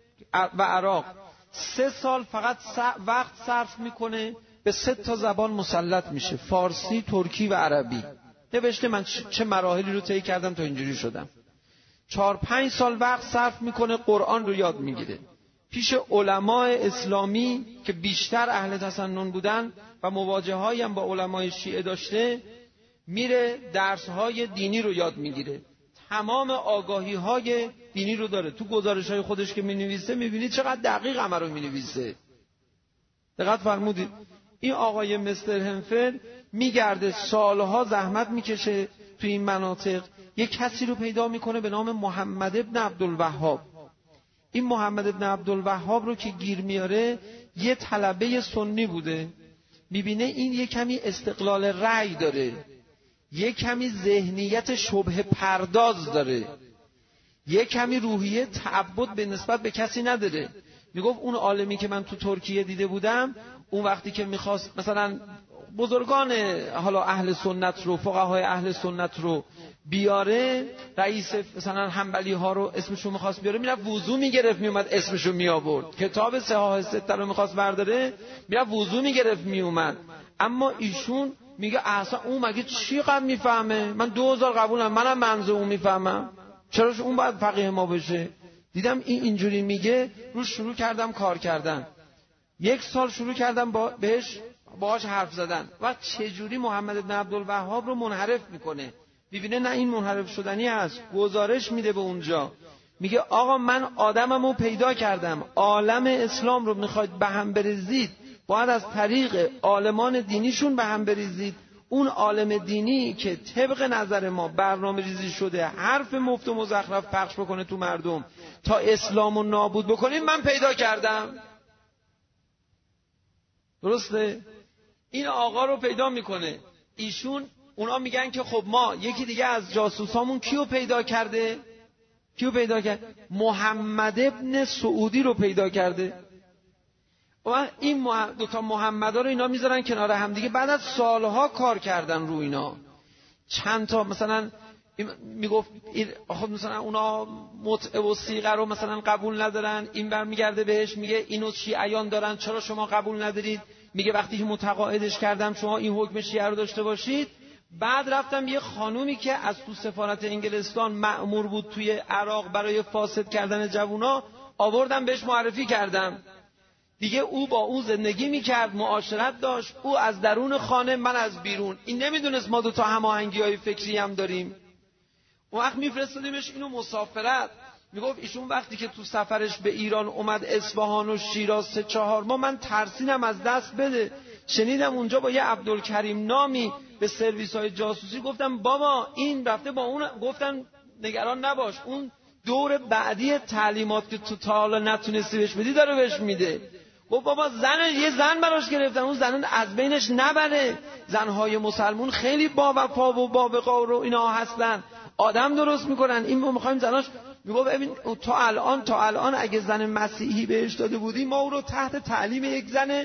و عراق، سه سال فقط وقت صرف میکنه به سه تا زبان مسلط میشه، فارسی، ترکی و عربی. نوشته من چه مراحلی رو طی کردم تا اینجوری شدم. چهار پنج سال وقت صرف میکنه قرآن رو یاد میگیره پیش علمای اسلامی که بیشتر اهل تسنن بودن و مواجهه‌ای هم با علمای شیعه داشته. میره درس‌های دینی رو یاد میگیره، تمام آگاهی‌های دینی رو داره. تو گزارش‌های خودش که می‌نویسه می‌بینید چقدر دقیق همه رو می‌نویسه. دقت فرمودید؟ این آقای مستر همفر میگرده سالها زحمت میکشه تو این مناطق، یک کسی رو پیدا میکنه به نام محمد ابن عبدالوهاب. این محمد ابن عبدالوهاب رو که گیر میاره یه طلبه سنی بوده، میبینه این یه کمی استقلال رأی داره، یه کمی ذهنیت شبه پرداز داره، یه کمی روحیه تعبد به نسبت به کسی نداره. میگفت اون عالمی که من تو ترکیه دیده بودم، اون وقتی که میخواست مثلا بزرگان حالا اهل سنت رو، فقهای اهل سنت رو بیاره، رئیس مثلا حنبلی ها رو اسمشو میخواست بیاره، میرفت وضو میگرفت میومد اسمشو میآورد. کتاب صحاح سته رو میخواست برداره، میرفت وضو میگرفت میومد. اما ایشون میگه اصلا اون مگه چی قبل میفهمه؟ من دو هزار قبولم، منم منظور اون میفهمم، چرا اون باید فقیه ما بشه؟ دیدم این اینجوری میگه، روش شروع کردم کار کردن. یک سال شروع کردم با بهش باهاش حرف زدن و چجوری محمد بن عبدالوهاب رو منحرف میکنه. ببینه نه این منحرف شدنی است، گزارش میده به اونجا، میگه آقا من آدممو پیدا کردم، عالم اسلام رو میخواید به هم بریزید، باید از طریق عالمان دینیشون به هم بریزید. اون عالم دینی که طبق نظر ما برنامه ریزی شده حرف مفت و مزخرف پخش بکنه تو مردم تا اسلامو نابود بکنیم، من پیدا کردم. درسته؟ این آقا رو پیدا میکنه. ایشون اونا میگن که خب ما یکی دیگه از جاسوسامون کیو پیدا کرده؟ کیو پیدا کرد؟ محمد ابن سعودی رو پیدا کرده. و این دو تا محمدا رو اینا میذارن کنار هم دیگه، بعد از سالها کار کردن رو اینا. چند تا مثلا میگفت خب مثلا اونا متع و صیغه رو مثلا قبول ندارن، این برمیگرده بهش میگه اینو شیعیان دارن، چرا شما قبول ندارید؟ میگه وقتی که متقاعدش کردم شما این حکم شیعه رو داشته باشید. بعد رفتم یه خانومی که از تو سفارت انگلستان مأمور بود توی عراق برای فاسد کردن جوونا، آوردم بهش معرفی کردم. دیگه او با او زندگی میکرد، معاشرت داشت، او از درون خانه، من از بیرون. این نمیدونست ما دو تا هماهنگی‌های فکری هم داریم. اون وقت میفرستادیمش اینو مسافرت. میگفت ایشون وقتی که تو سفرش به ایران اومد، اصفهان و شیراز سه چهار ماه، من ترسیدم از دست بده. شنیدم اونجا با یه عبدالکریم نامی به سرویس های جاسوسی، گفتم بابا این رفته با اون. گفتن نگران نباش، اون دور بعدی تعلیمات که تو تا حالا نتونستی بهش بدی داره بهش میده. گفت بابا زن، یه زن براش گرفتن، اون زن از بینش نبره. زنهای مسلمون خیلی با وفا و با وقار و اینا هستن، آدم درست میکنن. این ما میخوایم زناش. میگه ببین تا الان تا الان اگه زن مسیحی بهش داده بودی، ما او رو تحت تعلیم یک زن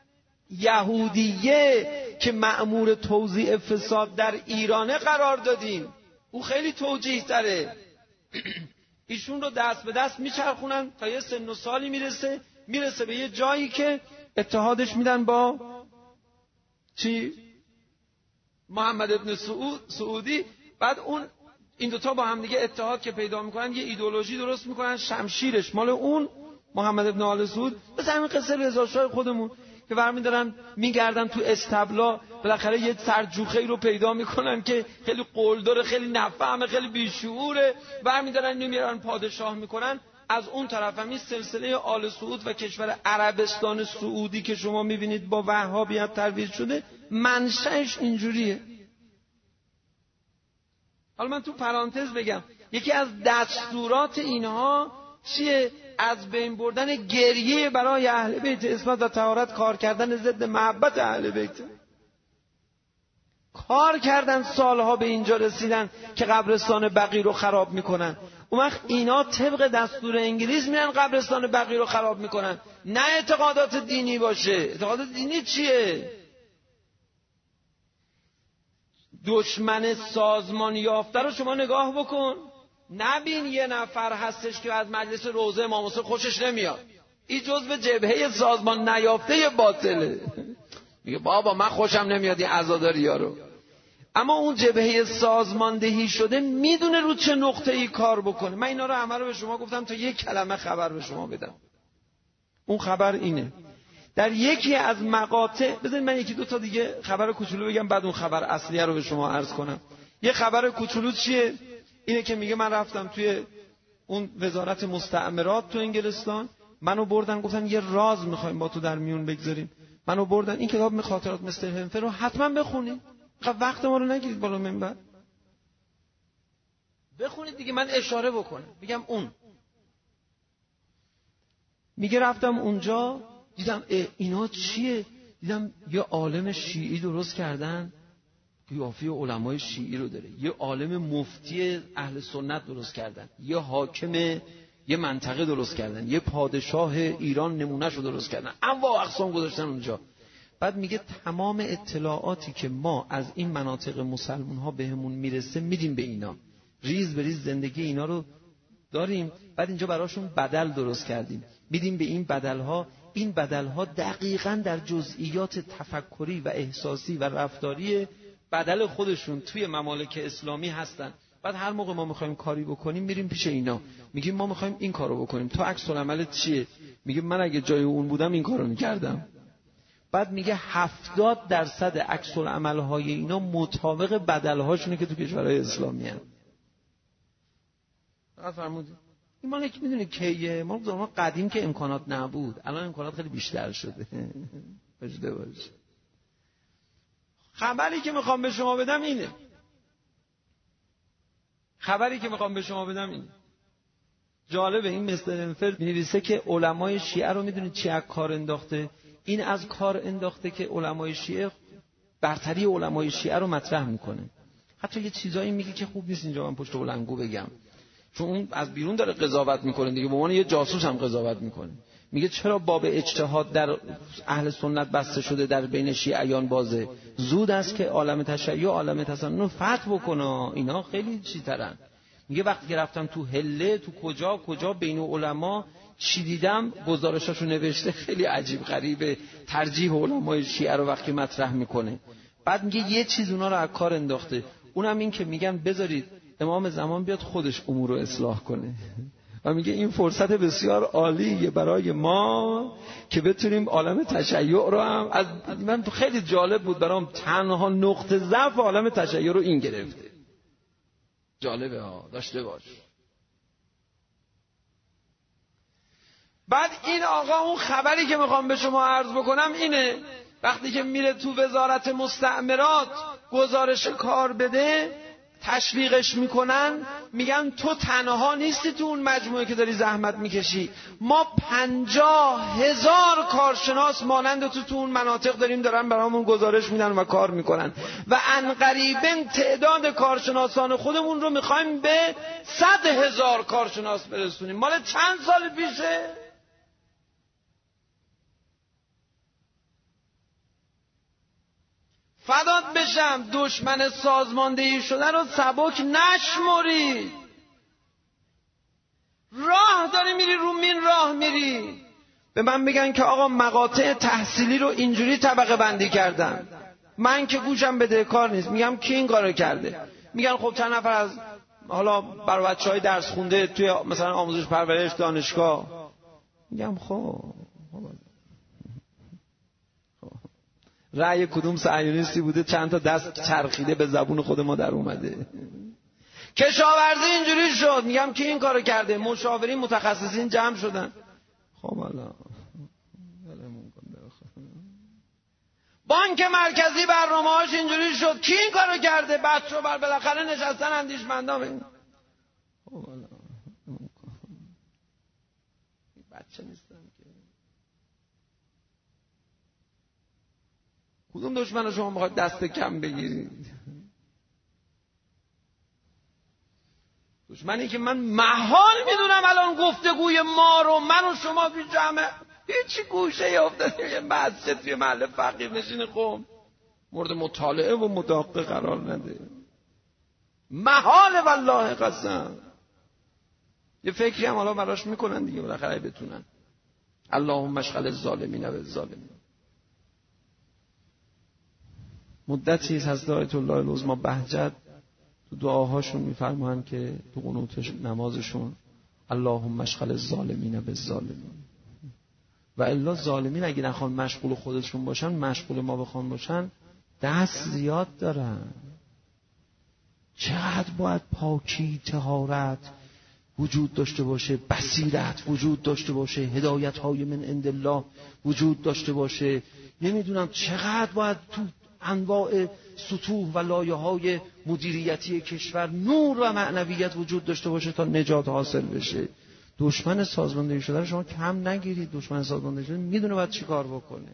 یهودیه که مأمور توزیع فساد در ایرانه قرار دادیم. او خیلی توجیه تره. ایشون رو دست به دست میچرخونن تا یه سن و سالی میرسه میرسه به یه جایی که اتحادش میدن با چی؟ محمد ابن سعود سعودی. بعد اون این دوتا با هم دیگه اتحاد که پیدا میکنن، یه ایدئولوژی درست میکنن، شمشیرش مال اون محمد ابن آل سعود. مثل همین قصه رضا شاه خودمون که برمیدارن میگردن تو استبلا، بالاخره یه سرجوخه‌ای رو پیدا میکنن که خیلی قلدر، خیلی نفهمه، خیلی بیشعوره، برمیدارن نمیرن پادشاه میکنن. از اون طرف هم این سلسله آل سعود و کشور عربستان سعودی که شما میبینید با وهابیت ترویج شده، منشأش اینجوریه. حالا من تو پرانتز بگم یکی از دستورات اینها چیه؟ از بین بردن گریه برای اهل بیت، عصمت و طهارت، کار کردن ضد محبت اهل بیت. کار کردن سالها به اینجا رسیدن که قبرستان بقیع رو خراب میکنن. اون وقت اینا طبق دستور انگلیس میرن قبرستان بقیع رو خراب میکنن. نه اعتقادات دینی باشه. اعتقادات دینی چیه؟ دشمن سازمان یافته رو شما نگاه بکن، نبین یه نفر هستش که از مجلس روضه امام حسین خوشش نمیاد، این جزو جبهه سازمان نیافته باطله. میگه بابا من خوشم نمیاد این عزاداری‌ها رو. اما اون جبهه سازماندهی شده میدونه رو چه نقطه‌ای کار بکنه. من اینا رو همه رو به شما گفتم تا یک کلمه خبر به شما بدم. اون خبر اینه، در یکی از مقاطع، بذارید من یکی دو تا دیگه خبر کوچولو بگم بعد اون خبر اصلیه رو به شما عرض کنم. یه خبر کوچولو چیه؟ اینه که میگه من رفتم توی اون وزارت مستعمرات تو انگلستان، منو بردن گفتن یه راز میخوایم با تو در میون بگذاریم. منو بردن این کتاب خاطرات مستر هنفر رو حتما بخونید، وقت ما رو نگیرید بالا منبر، بخونید دیگه. من اشاره بکنم بگم اون میگه رفتم اونجا دیدم اینا چیه؟ دیدم یه عالم شیعی درست کردن، قیافه علمای شیعی رو داره. یه عالم مفتی اهل سنت درست کردن، یه حاکم یه منطقه درست کردن، یه پادشاه ایران نمونهش رو درست کردن، انواع اقسام گذاشتن اونجا. بعد میگه تمام اطلاعاتی که ما از این مناطق مسلمان ها بهمون میرسه میدیم به اینا، ریز به ریز زندگی اینا رو داریم. بعد اینجا براشون بدل درست کردیم، میدیم به این بدل ها. این بدل ها دقیقاً در جزئیات تفکری و احساسی و رفتاری بدل خودشون توی ممالک اسلامی هستن. بعد هر موقع ما میخوایم کاری بکنیم میریم پیش اینا، میگیم ما میخوایم این کارو بکنیم، تو عکس العملت چیه؟ میگه من اگه جای اون بودم این کارو میکردم. بعد میگه هفتاد درصد عکس العمل‌های اینا مطابق بدل‌هاشونه که تو کشورهای اسلامی هست. فقط فرمودید این مال که میدونی کیه؟ ما زمان قدیم که امکانات نبود، الان امکانات خیلی بیشتر شده. بجده باشه. خبری که میخوام به شما بدم اینه. خبری که میخوام به شما بدم اینه. جالبه این مستر انفرد می‌نویسه که علمای شیعه رو میدونید چی از کار انداخته؟ این از کار انداخته که علمای شیعه برتری علمای شیعه رو مطرح میکنه. حتی یه چیزایی میگه که خوب نیست اینجا من پشت بلنگو بگم، چون اون از بیرون داره قضاوت میکنه دیگه، به عنوان یه جاسوس هم قضاوت میکنه. میگه چرا باب اجتهاد در اهل سنت بسته شده در بین شیعیان بازه؟ زود است که عالم تشیع و عالم تسنن فتح بکنه، اینا خیلی چیزترن. میگه وقتی که رفتم تو هله تو کجا کجا بین علما چی دیدم، گزارشاشو نوشته، خیلی عجیب غریبه ترجیح علمای شیعه رو وقتی مطرح میکنه. بعد میگه یه چیز اونا رو از کار انداخته، اونم این که میگن بذارید امام زمان بیاد خودش امور رو اصلاح کنه. و میگه این فرصت بسیار عالیه برای ما که بتونیم عالم تشیع رو هم از من خیلی جالب بود برام، تنها نقطه ضعف عالم تشیع رو این گرفته. جالبه ها، داشته باش. بعد این آقا اون خبری که میخوام به شما عرض بکنم اینه، وقتی که میره تو وزارت مستعمرات گزارش کار بده، تشویقش میکنن، میگن تو تنها نیستی تو اون مجموعه که داری زحمت میکشی، ما پنجاه هزار کارشناس مانند تو تو اون مناطق داریم، دارن برامون گزارش میدن و کار میکنن و عنقریباً تعداد کارشناسان خودمون رو میخوایم به صد هزار کارشناس برسونیم. مال چند سال پیشه؟ فدات بشم دشمن سازماندهی شده رو سبک نشمری. راه داری میری رو مین راه میری. به من میگن که آقا مقاطع تحصیلی رو اینجوری طبقه بندی کردن، من که گوشم بدهکار نیست. میگم کی این کارو کرده؟ میگن خب چند نفر از حالا برای بچهای درس خونده توی مثلا آموزش پرورش دانشگاه. میگم خب رأی کدوم صهیونیستی بوده چند تا دست چرخیده به زبون خود ما در اومده؟ کشاورزی اینجوری شد. میگم کی این کارو کرده؟ مشاورین متخصصین جمع شدن. خب حالا بانک مرکزی برنامه‌هاش اینجوری شد. کی این کارو کرده؟ بچه‌ها بر بالاخره نشستن اندیشمندان. خب حالا بچه نیستم که. کدوم دشمن رو شما میخواید دست کم بگیرید؟ دشمنی که من محال میدونم الان گفتگوی ما رو من و شما بی جمع هیچی گوشه افتاده یه مسجد توی محل فقیر نشین قوم مورد مطالعه و مداقه قرار نده. محال والله قسم. یه فکری هم حالا براش میکنن دیگه بالاخره بتونن. اللهم اشغل الظالمین بالظالمین. مدتی حضرت آیت الله العظمی بهجت تو دعاهاشون میفرمایند که تو قنوت نمازشون اللهم اشغل الظالمین بالظالمین، و الا ظالمین اگه نخوان مشغول خودشون باشن، مشغول ما بخوان باشن، دست زیاد دارن. چقدر باید پاکی، طهارت وجود داشته باشه، بصیرت وجود داشته باشه، هدایت های من عند الله وجود داشته باشه. نمیدونم چقدر باید تو انواع سطوح و لایه های مدیریتی کشور نور و معنویت وجود داشته باشه تا نجات حاصل بشه. دشمن سازماندهی شده رو شما کم نگیرید. دشمن سازماندهی شده میدونه باید چی کار بکنه.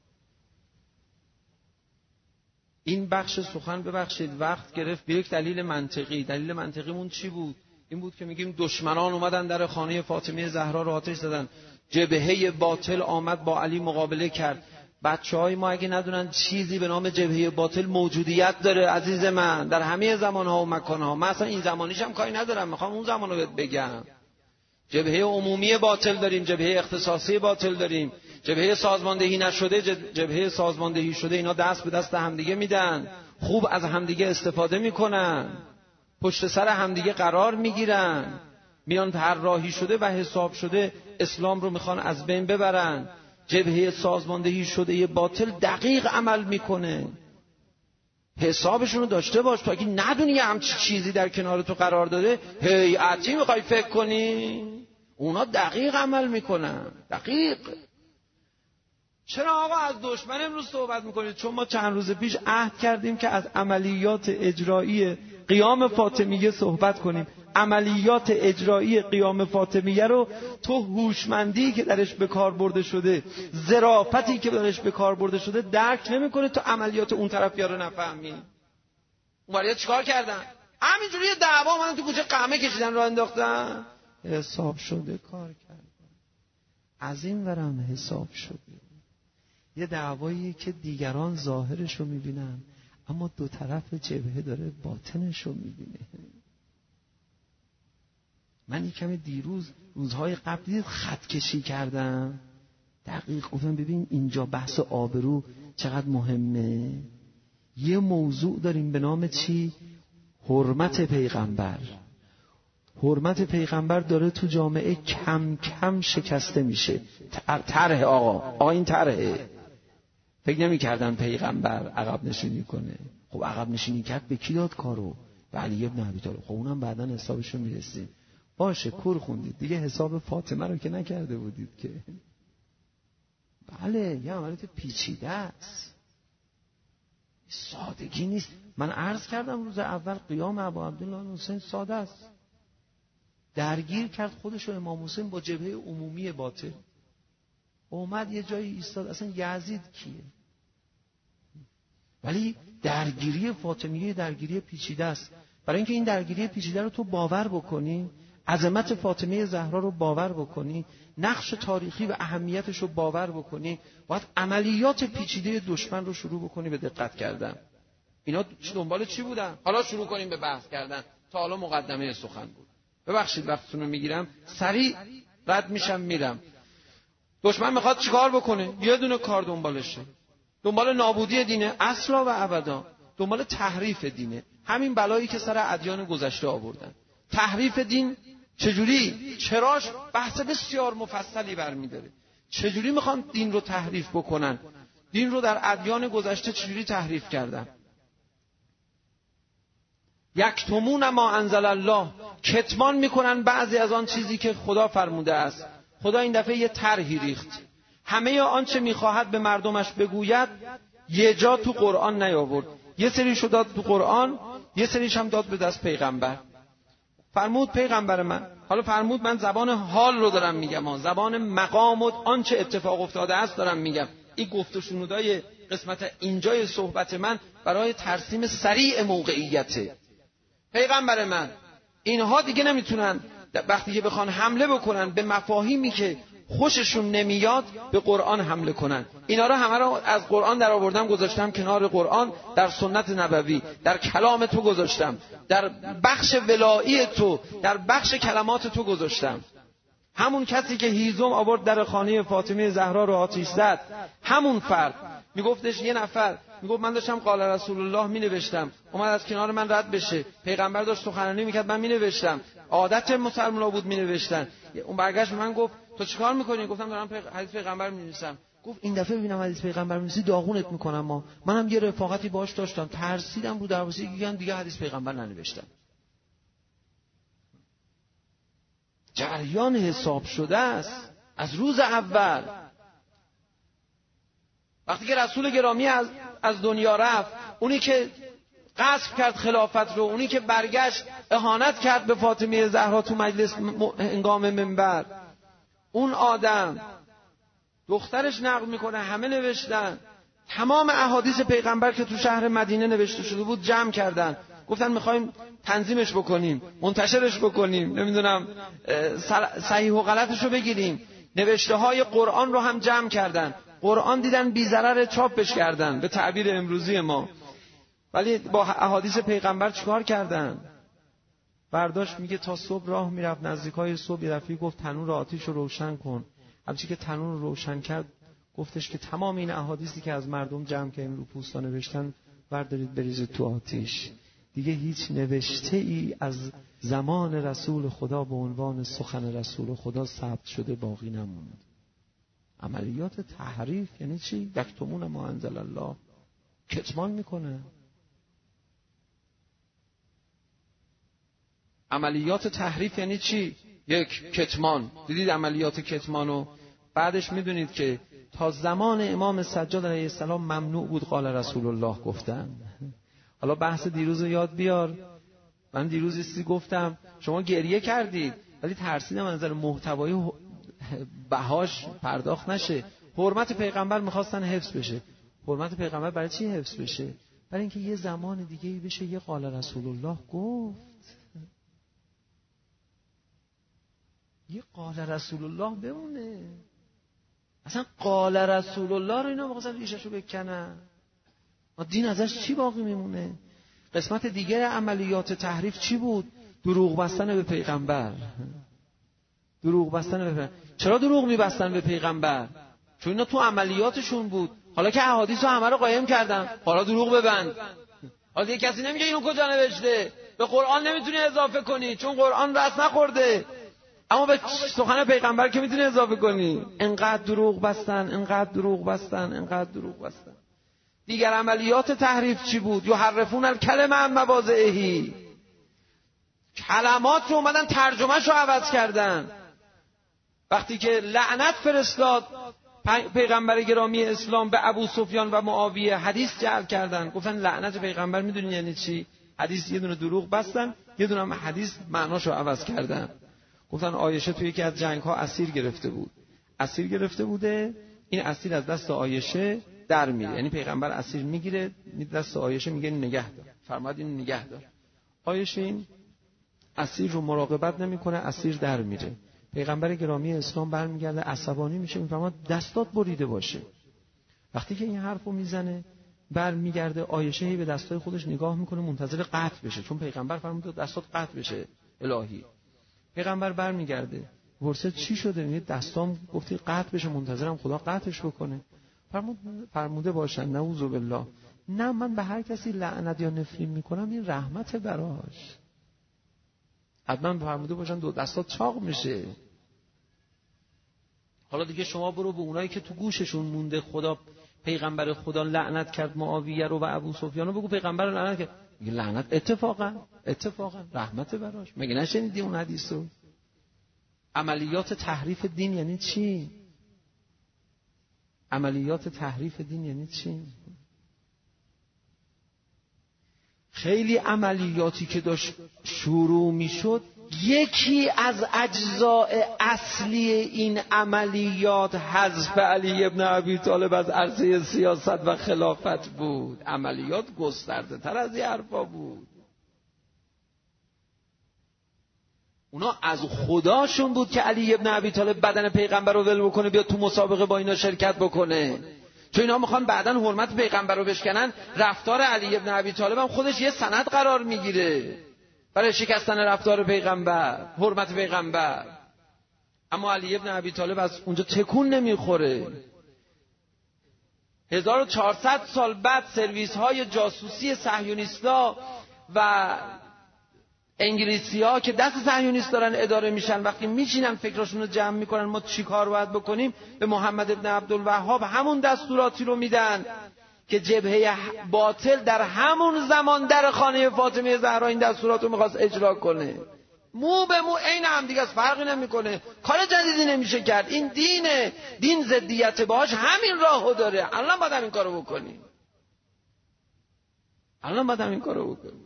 این بخش سخن ببخشید وقت گرفت به یک دلیل منطقی. دلیل منطقیمون چی بود؟ این بود که میگیم دشمنان اومدن در خانه فاطمه زهرا رو آتش زدن، جبهه باطل آمد با علی مقابله کرد. بچه‌های ما اگه ندونن چیزی به نام جبهه باطل موجودیت داره عزیز من در همه زمانها و مکانها. من اصلا این زمانیش هم کاری ندارم، میخوام اون زمانو بهت بگم. جبهه عمومی باطل داریم، جبهه اختصاصی باطل داریم، جبهه سازماندهی نشده، جبهه سازماندهی شده. اینا دست به دست همدیگه میدن، خوب از همدیگه استفاده میکنن، پشت سر همدیگه قرار میگیرن، میان طراحی شده و حساب شده اسلام رو میخوان از بین ببرن. جبهه سازماندهی شده یه باطل دقیق عمل میکنه. حسابشون رو داشته باش. تو اگه ندونی همچی چیزی در کنار تو قرار داده هیئتی میخوای فکر کنی، اونا دقیق عمل میکنن. دقیق. چرا آقا از دشمن امروز صحبت میکنید؟ چون ما چند روز پیش عهد کردیم که از عملیات اجرایی قیام فاطمیه صحبت کنیم. عملیات اجرایی قیام فاطمیه رو تو هوشمندی که درش به کار برده شده، ظرافتی که درش به کار برده شده درک نمی‌کنه، تو عملیات اون طرفیا رو نفهمی. اونوریا چیکار کردن؟ همینجوری دعوا من تو کوچه قمه کشیدن راه انداختن. حساب شده کار کردن. از این ورم حساب شده. یه دعوایی که دیگران ظاهرش رو می‌بینن اما دو طرف جبهه داره باطنش رو می‌بینه. من این کمی دیروز روزهای قبل دید خط کشی کردم، دقیق گفتم ببین اینجا بحث آبرو چقدر مهمه. یه موضوع داریم به نام چی؟ حرمت پیغمبر. حرمت پیغمبر داره تو جامعه کم کم شکسته میشه. طرح آقا آقا این طرحه. فکر نمی‌کردن پیغمبر عقب نشینی کنه. خب عقب نشینی کرد، به کی داد کارو؟ به علی ابن ابی طالب. خب اونم بعداً حسابشو میرسیم. باشه کور خوندید دیگه، حساب فاطمه رو که نکرده بودید که. بله یه عملیات پیچیده است، سادگی نیست. من عرض کردم روز اول قیام ابو عبدالله حسین ساده است. درگیر کرد خودشو امام حسین با جبهه عمومی باطل. اومد یه جایی ایستاد، اصلا یزید کیه؟ ولی درگیری فاطمیه درگیری پیچیده است. برای اینکه این درگیری پیچیده رو تو باور بکنی، عظمت فاطمه زهرا رو باور بکنی، نقش تاریخی و اهمیتش رو باور بکنی، باید عملیات پیچیده دشمن رو شروع بکنی به دقت کردن. اینا دنبال چی بودن؟ حالا شروع کنیم به بحث کردن. تا حالا مقدمه سخن بود. ببخشید وقتتون رو میگیرم، سریع رد میشم میرم. دشمن میخواد چیکار بکنه؟ یه دونه کار دنبالشه. دنبال نابودی دینه اصلا و ابدا، دنبال تحریف دینه. همین بلایی که سر ادیان گذشته آوردن. تحریف دین چجوری؟ چراش بحث بسیار مفصلی برمی‌داره. چجوری میخوان دین رو تحریف بکنن؟ دین رو در ادیان گذشته چجوری تحریف کردن؟ یکتمون ما انزل الله، کتمان میکنن بعضی از آن چیزی که خدا فرموده است. خدا این دفعه یه طرحی ریخت. همه آنچه میخواهد به مردمش بگوید یه جا تو قرآن نیاورد. یه سریشو داد تو قرآن، یه سریش هم داد به دست پیغمبر. فرمود پیغمبر من، حالا فرمود من زبان حال رو دارم میگم، زبان مقام و آنچه اتفاق افتاده است دارم میگم. این گفت و شنودای قسمت اینجای صحبت من برای ترسیم سریع موقعیته. پیغمبر من، اینها دیگه نمیتونن وقتی که بخوان حمله بکنن به مفاهیمی که خوششون نمیاد به قرآن حمله کنن. اینا رو همه رو از قرآن در آوردم گذاشتم کنار قرآن، در سنت نبوی، در کلام تو گذاشتم، در بخش ولایی تو، در بخش کلمات تو گذاشتم. همون کسی که هیزم آورد در خانه فاطمه زهرا رو آتش زد، همون فرد میگفتش، یه نفر میگفت من داشتم قال رسول الله مینوشتم، اومد از کنار من رد بشه، پیغمبر داشت سخنرانی میکرد، من مینوشتم، عادت مسلمان‌ها بود مینوشتن. اون برگشت به من گفت تو چیکار میکنی؟ گفتم دارم پیغ... حدیث پیغمبر مینویسم. گفت این دفعه ببینم حدیث پیغمبر مینویسی داغونت میکنم. ما منم یه رفاقتی باهاش داشتم، ترسیدم رو دروازه دیگه دیگه حدیث پیغمبر ننوشتم. جریان حساب شده است از روز اول. وقتی که رسول گرامی از از دنیا رفت، اونی که غصب کرد خلافت رو، اونی که برگشت اهانت کرد به فاطمه زهرا تو مجلس هنگام منبر، اون آدم دخترش نقل میکنه، همه نوشتن، تمام احادیث پیغمبر که تو شهر مدینه نوشته شده بود جمع کردن، گفتن میخوایم تنظیمش بکنیم، منتشرش بکنیم، نمیدونم صحیح و غلطش رو بگیریم. نوشته های قرآن رو هم جمع کردن. قرآن دیدن بی ضرر چاپش کردن به تعبیر امروزی ما. ولی با احادیث پیغمبر چیکار کردن؟ برداشت میگه تا صبح راه میرفت، نزدیکای صبح رفیق گفت تنور آتیش رو روشن کن. همچی که تنور رو روشن کرد گفتش که تمام این احادیثی که از مردم جمع کردن رو پوستا نوشتن بردارید بریزید تو آتیش. دیگه هیچ نوشته ای از زمان رسول خدا به عنوان سخن رسول خدا ثبت شده باقی نموند. عملیات تحریف یعنی چی؟ یکتمون ما انزل الله، کتمان میکنه. عملیات تحریف یعنی چی؟ یک، کتمان. دیدید عملیات کتمانو؟ بعدش میدونید که تا زمان امام سجاد علیه السلام ممنوع بود قال رسول الله گفتن. حالا بحث دیروز رو یاد بیار. من دیروز ایستی گفتم شما گریه کردید ولی ترسیدم از نظر محتوایی بهاش پرداخت نشه. حرمت پیغمبر میخواستن حفظ بشه. حرمت پیغمبر برای چی حفظ بشه؟ برای اینکه یه زمان دیگه بشه یه قال رسول الله گفت، یه قال رسول الله بمونه. اصلا قال رسول الله رو اینا میخواستن ریششو بکنن. ما دین ازش چی باقی میمونه؟ قسمت دیگر عملیات تحریف چی بود؟ دروغ بستن به پیغمبر. دروغ بستن به پیغمبر. چرا دروغ میبستن به پیغمبر؟ چون اینا تو عملیاتشون بود. حالا که احادیث رو همه رو قایم کردن، حالا دروغ ببند. حالا دیگه کسی نمیگه اینو کجا نوشته، به قرآن نمیتونی اضافه کنی چون قرآن رأس نخورده، اما به سخن پیغمبر که میتونی اضافه کنی. انقدر دروغ بستن، انقدر دروغ بستن، انقدر دروغ بستن. دیگر عملیات تحریف چی بود؟ یحرفون الکلمه عن مواضعه، کلمات رو اومدن ترجمهش رو عوض کردن. وقتی که لعنت فرستاد پیغمبر گرامی اسلام به ابو سفیان و معاویه، حدیث جعل کردن، گفتن لعنت پیغمبر میدونی یعنی چی؟ حدیث یه دونه دروغ بستن، یه دونه هم حدیث معناشو عوض کردن. گفتن عایشه توی یکی از جنگ ها اسیر گرفته بود، اسیر گرفته بوده، این اسیر از دست عایشه در میره، یعنی پیغمبر اسیر میگیره دست عایشه میگه نگه دار، فرمود این نگه دار. عایشه این اسیر رو مراقبت نمیکنه، اسیر در میره. پیغمبر گرامی اسلام برمیگرده عصبانی میشه، میفهمه دستات بریده باشه. وقتی که این حرفو میزنه برمیگرده، عایشه هی به دستای خودش نگاه میکنه منتظر قطع بشه، چون پیغمبر فرموده دستات قطع بشه الهی. پیغمبر برمیگرده ورسه چی شده؟ میگه دستام گفتی قطع بشه، منتظرم خدا قطعش بکنه. فرمود فرموده باشن نعوذ بالله، نه من به هر کسی لعنت یا نفرین میکنم این رحمت براش، حتما فرموده باشن دو دستات چاق میشه. حالا دیگه شما برو به اونایی که تو گوششون مونده خدا پیغمبر خدا لعنت کرد معاویه رو و ابو سفیان رو، بگو پیغمبر لعنت کرد. میگه لعنت اتفاقا اتفاقا رحمت براش. مگه نشنیدی اون حدیثو؟ عملیات تحریف دین یعنی چی؟ عملیات تحریف دین یعنی چی؟ خیلی عملیاتی که داشت شروع میشد، یکی از اجزاء اصلی این عملیات حذف علی ابن ابی طالب از عرصه سیاست و خلافت بود. عملیات گسترده تر از این حرفا بود. اونا از خداشون بود که علی ابن ابی طالب بدن پیغمبر رو ول بکنه بیاد تو مسابقه با اینا شرکت بکنه، چون اینا میخوان بعداً حرمت پیغمبر رو بشکنن. رفتار علی ابن ابی طالب هم خودش یه سند قرار میگیره برای شکستن رفتار پیغمبر، حرمت پیغمبر. اما علی ابن ابی طالب از اونجا تکون نمیخوره. هزار و چهارصد سال بعد سرویس های جاسوسی صهیونیستا و انگلیسی ها که دست صهیونیست دارن اداره میشن، وقتی میچینن فکرشون رو جمع میکنن ما چی کار باید بکنیم، به محمد ابن عبدالوهاب همون دستوراتی رو میدن که جبهه باطل در همون زمان در خانه فاطمه زهرا این دستورات رو میخواست اجرا کنه. مو به مو عین هم دیگه، فرقی نمیکنه، کار جدیدی نمیشه کرد. این دینه، دین ضدیت باهاش همین راهو داره. الان باید این کارو بکنیم، الان باید این کارو بکنیم.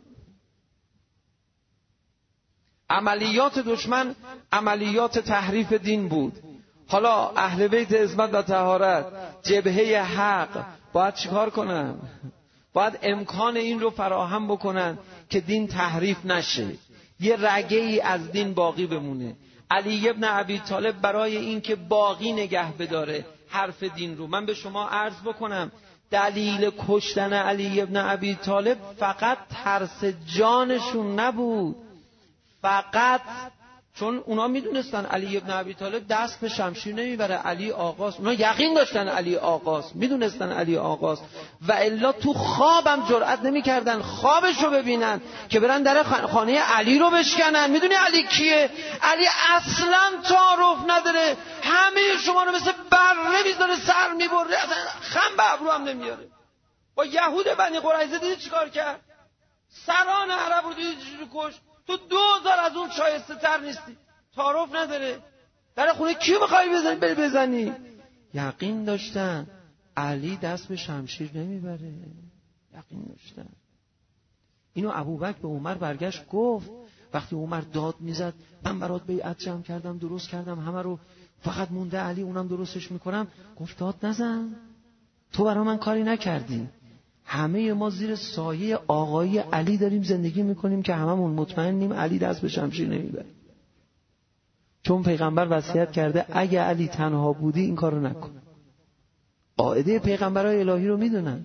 عملیات دشمن عملیات تحریف دین بود. حالا اهل بیت عصمت و طهارت، جبهه حق باید چیکار کنن؟ باید امکان این رو فراهم بکنن که دین تحریف نشه، یه رگه ای از دین باقی بمونه. علی ابن ابی طالب برای این که باقی نگه بداره حرف دین رو، من به شما عرض بکنم دلیل کشتن علی ابن ابی طالب فقط ترس جانشون نبود، فقط چون اونا میدونستن علی ابن ابی طالب دست به شمشیر نمیبره، علی آقاست. اونا یقین داشتن علی آقاست، میدونستن علی آقاست، و الا تو خوابم جرئت نمیکردن خوابشو ببینن که برن در خانه علی رو بشکنن. میدونی علی کیه؟ علی اصلا تعارف نداره، همه شما رو مثل بره میذاره سر میبره، اصلا خم به ابرو هم نمیاره. با یهود بنی قریظه دیدی چیکار کرد؟ سران عرب رو دیدی چجوری کشت؟ تو دوزار از اون شایسته تر نیستی، تعارف نداره. در خونه کیو میخوای بزنی؟ بری بزنی. یقین داشتن علی دست به شمشیر نمیبره، یقین داشتن. اینو ابوبکر به عمر برگشت گفت، وقتی عمر داد میزد من برات بیعت جمع کردم، درست کردم همه رو، فقط مونده علی، اونم درستش میکنم. گفت داد نزن، تو برا من کاری نکردی. همه ما زیر سایه آقایی علی داریم زندگی میکنیم که هممون مطمئنیم علی دست به شمشیر نمیبره، چون پیغمبر وصیت کرده اگه علی تنها بودی این کارو نکن. قاعده پیغمبرای الهی رو میدونن.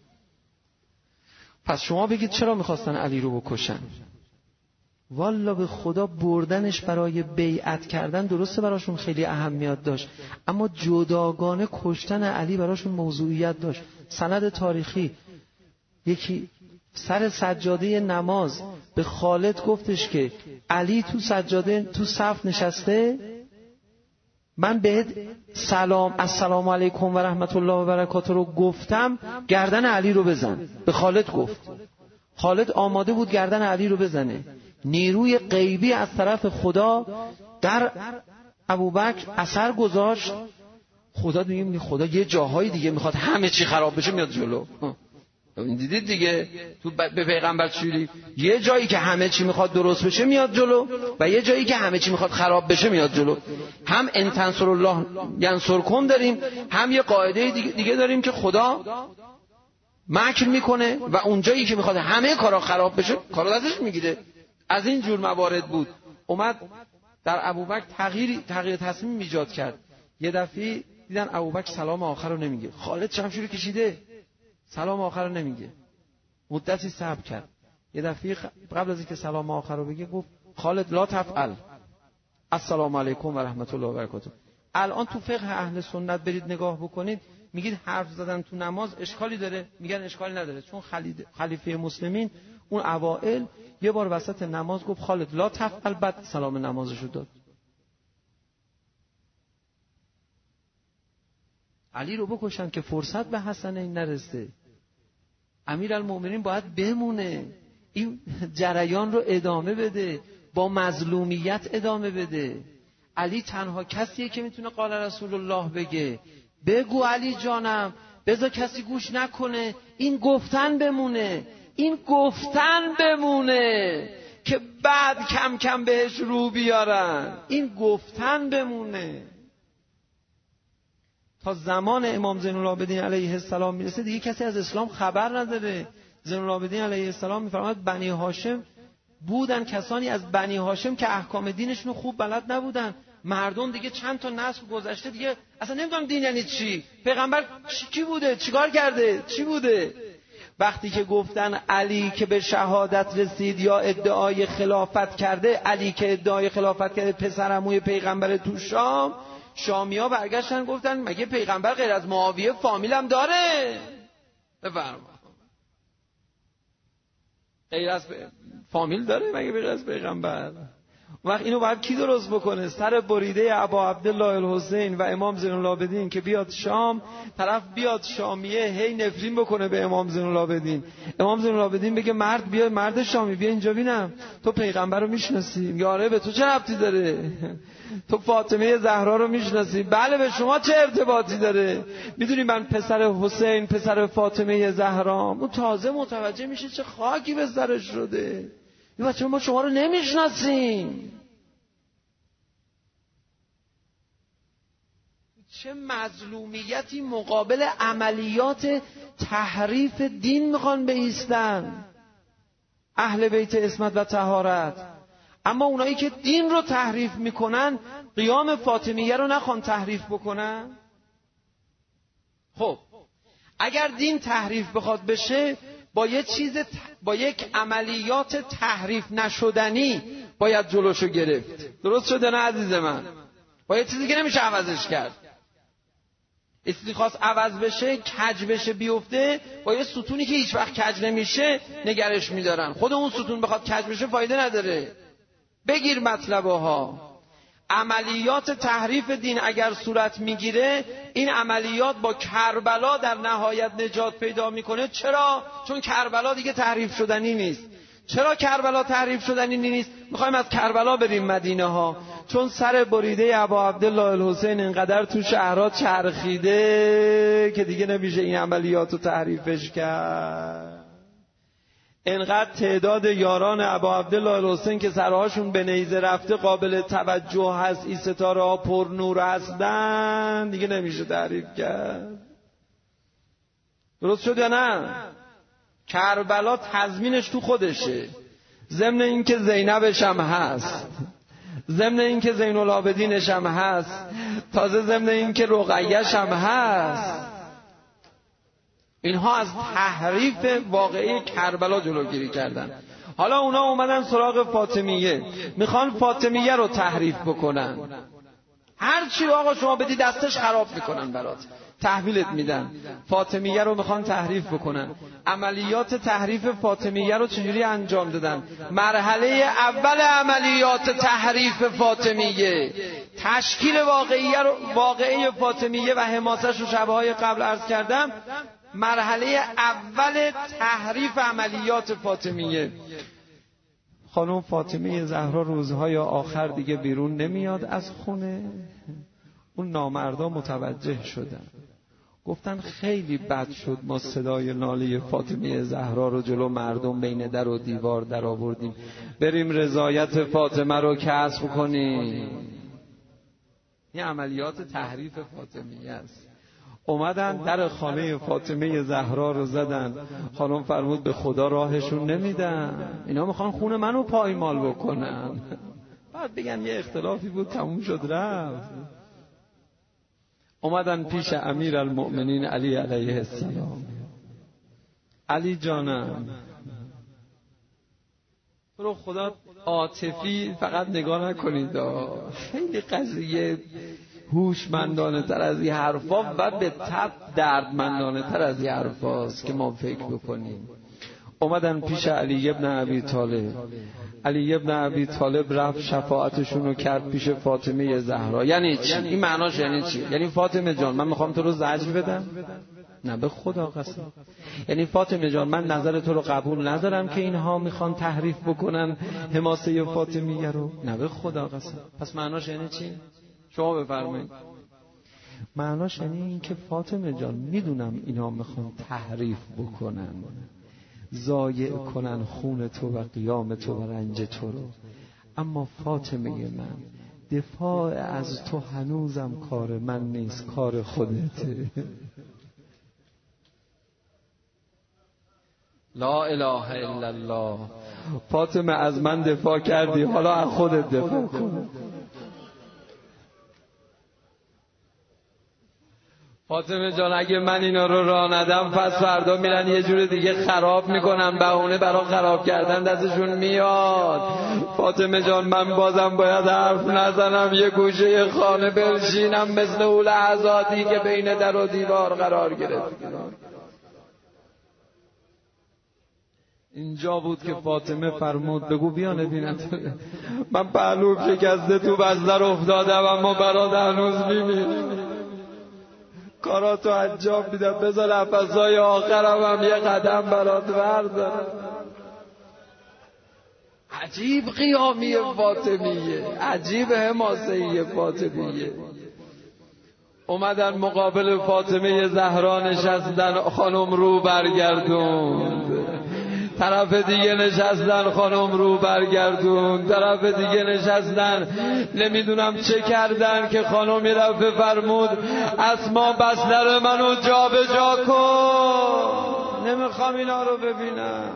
پس شما بگید چرا میخواستن علی رو بکشن؟ والا به خدا بردنش برای بیعت کردن درسته براشون خیلی اهمیت داشت، اما جداگانه کشتن علی براشون موضوعیت داشت. سند تاریخی، یکی سر سجاده نماز به خالد گفتش که علی تو سجاده تو صف نشسته، من بهت سلام السلام علیکم و رحمت الله و برکاته رو گفتم، گردن علی رو بزن. به خالد گفت. خالد آماده بود گردن علی رو بزنه. نیروی غیبی از طرف خدا در ابوبکر اثر گذاشت. خدا دیگه خدا یه جاهای دیگه میخواد همه چی خراب بشه میاد جلو. این دیدید دیگه تو به پیغمبر چوری یه جایی که همه چی میخواد درست بشه میاد جلو و یه جایی که همه چی میخواد خراب بشه میاد جلو. هم ان تنصر الله ینصرکم داریم، هم یه قاعده دیگه, دیگه داریم که خدا مکر میکنه و اون جایی که میخواد همه کارا خراب بشه کارو دستش میگیره. از این جور موارد بود. اومد در ابوبکر تغییر تغییر تصمیم ایجاد کرد. یه دفعه دیدن ابوبکر سلام آخر رو نمیگه. خالد شمشیر کشیده سلام آخر رو نمیگه. مدتی صبر کرد. یه دفعه قبل از اینکه سلام آخر رو بگه گفت خالد لا تفعل السلام علیکم و رحمت الله و برکاته. الان تو فقه اهل سنت برید نگاه بکنید، میگید حرف زدن تو نماز اشکالی داره؟ میگن اشکالی نداره، چون خلیفه مسلمین اون اوائل یه بار وسط نماز گفت خالد لا تفعل، بعد سلام نمازشو داد. علی رو بکشن که فرصت به حسنین نرسه. امیرالمومنین باید بمونه، این جریان رو ادامه بده، با مظلومیت ادامه بده. علی تنها کسیه که میتونه قال رسول الله بگه. بگو علی جانم، بذار کسی گوش نکنه، این گفتن بمونه، این گفتن بمونه که بعد کم کم بهش رو بیارن. این گفتن بمونه تا زمان امام زین العابدین علیه السلام میرسه. دیگه کسی از اسلام خبر نداره. زین العابدین علیه السلام میفرماید بنی هاشم بودن کسانی از بنی هاشم که احکام دینشون خوب بلد نبودن. مردم دیگه چند تا نسل گذشته دیگه اصلا نمیدونن دین یعنی چی، پیغمبر کی بوده، چیکار کرده، چی بوده. وقتی که گفتن علی که به شهادت رسید یا ادعای خلافت کرده، علی که ادعای خلافت کرده پسر عموی پیغمبر تو شام، شامیا برگشتن گفتن مگه پیغمبر غیر از معاویه فامیل هم داره؟ بفرما غیر از فامیل داره مگه غیر از پیغمبر؟ وقت اینو باید کی درست بکنه؟ سر بریده ابا عبدالله الحسین و امام زین العابدین که بیاد شام، طرف بیاد شامیه هی نفرین بکنه به امام زین العابدین. امام زین العابدین بگه مرد بیا، مرد شامی بیا اینجا ببینم تو پیغمبر رو میشناسی؟ یاره به تو چه ربطی داره؟ تو فاطمه زهرا رو میشناسی؟ بله به شما چه ارتباطی داره؟ میدونی من پسر حسین پسر فاطمه زهرام. اون تازه متوجه میشه چه خاکی به سرش شده. این بچه ما شما رو نمیشناسیم. چه مظلومیتی مقابل عملیات تحریف دین میخوان بایستن اهل بیت عصمت و طهارت. اما اونایی که دین رو تحریف میکنن قیام فاطمیه رو نخوان تحریف بکنن. خب اگر دین تحریف بخواد بشه با یه چیز ت... با یک عملیات تحریف نشدنی باید جلوشو گرفت. درست شده نه عزیز من؟ با یه چیزی که نمیشه عوضش کرد. چیزی خواست عوض بشه، کج بشه، بیفته، با یه ستونی که هیچ وقت کج نمیشه نگرش میدارن. خود اون ستون بخواد کج بشه فایده نداره. بگیر مطلبه ها. عملیات تحریف دین اگر صورت میگیره، این عملیات با کربلا در نهایت نجات پیدا میکنه. چرا؟ چون کربلا دیگه تحریف شدنی نیست. چرا کربلا تحریف شدنی نیست؟ میخوایم از کربلا بریم مدینه ها، چون سر بریده ابا عبدالله الحسین اینقدر تو شهرها چرخیده که دیگه نمیشه این عملیات رو تحریفش کرد. اینقدر تعداد یاران ابا عبدالله الحسین که سرهاشون به نیزه رفته قابل توجه هست، این ستاره ها پر نور هستن، دیگه نمیشه تعریف کرد. درست شد یا نه؟ کربلا تضمینش تو خودشه. ضمن این که زینبش هم هست، ضمن این که زین العابدینش هم هست، تازه ضمن این که رقیه‌ش هم هست. اینها از تحریف واقعی کربلا جلوگیری کردن. حالا اونا اومدن سراغ فاطمیه، میخوان فاطمیه رو تحریف بکنن. هر چی آقا شما بدی دستش خراب میکنن برات. تحویلت میدن. فاطمیه رو میخوان تحریف بکنن. عملیات تحریف فاطمیه رو چجوری انجام دادن؟ مرحله اول عملیات تحریف فاطمیه تشکیل واقعیه رو واقعه فاطمیه و حماسش رو شبهای قبل عرض کردم. مرحله اول تحریف عملیات فاطمیه. خانم فاطمه زهرا روزهای آخر دیگه بیرون نمیاد از خونه. اون نامردا متوجه شدن، گفتن خیلی بد شد ما صدای ناله فاطمه زهرا رو جلو مردم بین در و دیوار در آوردیم، بریم رضایت فاطمه رو کسب کنیم. این عملیات تحریف فاطمیه است. اومدن در خانه فاطمه زهرا رو زدن. خانم فرمود به خدا راهشون نمیدن، اینا میخوان خون منو پایمال بکنن. بعد بگن یه اختلافی بود تموم شد رفت. اومدن پیش امیر المؤمنین علی علیه السلام. علی جانم رو خدا عاطفی فقط نگاه نکنید، خیلی قضیه هوشمندانه تر از این حرفا و به تب دردمندانه تر از این حرفاست که ما فکر بکنیم. اومدن پیش علی ابن ابی طالب. علی ابن ابی طالب رفت شفاعتشون رو کرد پیش فاطمه زهرا. یعنی چی؟ این معناش یعنی چی؟ یعنی فاطمه جان من میخوام تو رو زجر بدم؟ نه به خدا قسم. یعنی فاطمه جان من نظر تو رو قبول ندارم که اینها میخوان تحریف بکنن حماسه فاطمیه رو؟ نه به خدا قسم. پس معناش یعنی چی؟ شما بفرمایید. معناش یعنی این که فاطمه جان میدونم اینا میخوان تحریف بکنن، ضایع کنن خون تو و قیام تو و رنج تو رو، اما فاطمه من دفاع از تو هنوزم کار من نیست، کار خودته. لا اله الا الله. فاطمه از من دفاع کردی، حالا از خودت دفاع کن. فاطمه جان اگه من اینا رو راه ندم پس فردا میرن یه جور دیگه خراب میکنن، بهونه برای خراب کردن دستشون میاد. فاطمه جان من بازم باید حرف نزنم، یه گوشه خانه بنشینم مثل اون لحظاتی که بین در و دیوار قرار گرفت. اینجا بود که فاطمه فرمود بگو بیا نبینم من پهلوم شکسته تو بستر افتادم اما برات هنوز میمیرم، کاراتو انجام میدم، بذار نفسای آخرم هم یه قدم برات بردارم. عجیب قیامی فاطمیه، عجیب حماسه فاطمیه. اومدن مقابل فاطمه زهرا نشستن، خانم رو برگردوند، طرف دیگه نشستن، خانم رو برگردون، طرف دیگه نشستن، نمیدونم چه کردن که خانم یه دفعه فرمود اسما بستر منو جا به جا کن، نمیخوام اینا رو ببینم.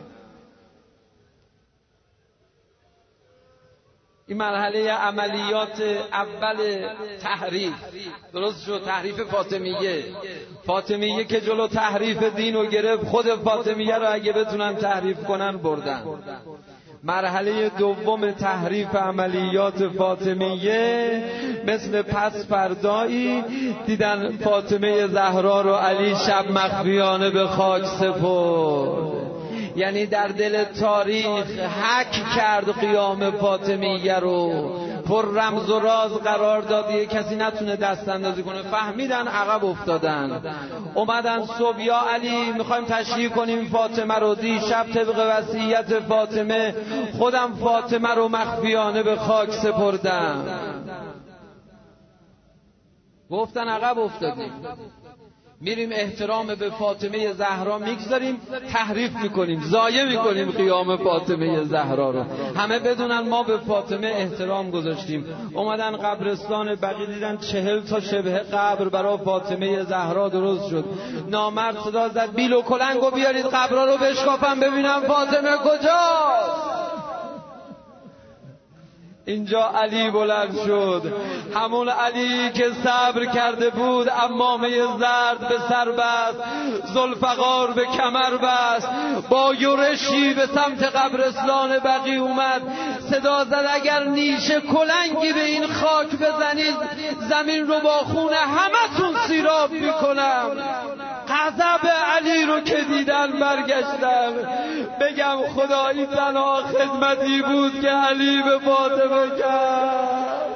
این مرحله عملیات اول تحریف درست شد. تحریف فاطمیه. فاطمیه که جلو تحریف دین رو گرفت، خود فاطمیه رو اگه بتونن تحریف کنن بردن. مرحله دوم تحریف عملیات فاطمیه مثل پس فردایی دیدن فاطمه زهرا رو علی شب مخفیانه به خاک سپرد، یعنی در دل تاریخ حک کرد قیام فاطمیه رو، پر رمز و راز قرار داد، یه کسی نتونه دست اندازی کنه. فهمیدن عقب افتادن. اومدن صبح یا علی میخوایم تشریح کنیم فاطمه رو، دیشب طبق وصیت فاطمه خودم فاطمه رو مخفیانه به خاک سپردم. گفتن عقب افتادیم، میریم احترام به فاطمه زهرا میگذاریم، تحریف میکنیم، ضایع میکنیم قیام فاطمه زهرا رو. همه بدونن ما به فاطمه احترام گذاشتیم. اومدن قبرستان بقیع دیدن چهل تا شبه قبر برای فاطمه زهرا درست شد. نامرد صدا زد بیل و کلنگو بیارید قبرها رو بشکافم ببینم فاطمه کجاست. اینجا علی بلند شد، همون علی که صبر کرده بود، عمامه زرد به سر بست، ذوالفقار به کمر بست، با یورشی به سمت قبرستان بقیع اومد، صدا زد اگر نیشه کلنگی به این خاک بزنید زمین رو با خون همتون سیراب میکنم. غضب علی رو که دیدن برگشتن، بگم خدایی تنها خدمتی بود که علی به فاطمه کرد.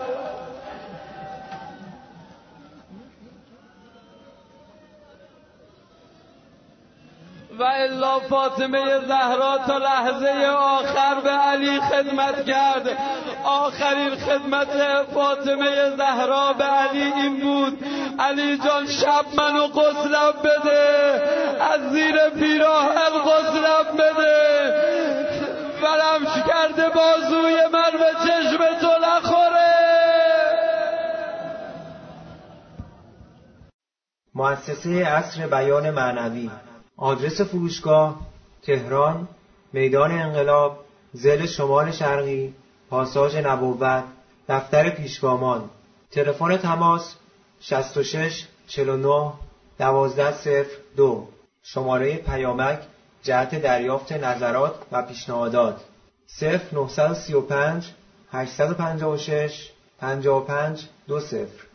و الا فاطمه زهرا تا لحظه آخر به علی خدمت کرد. آخرین خدمت فاطمه زهرا به علی این بود: علی جان شب منو غسلم بده، از زیر پیراهن غسلم بده، ولمش کرده بازوی من به چشم تو نخوره. مؤسسه عصر بیان معنوی. آدرس فروشگاه: تهران، میدان انقلاب، ضلع شمال شرقی، پاساژ نبوت، دفتر پیشگامان. تلفن تماس: شصت و شش چهل و نه دوازده صفر دو. شماره پیامک جهت دریافت نظرات و پیشنهادات: صفر نه سه پنج هشت پنج شش پنج پنج دو صفر.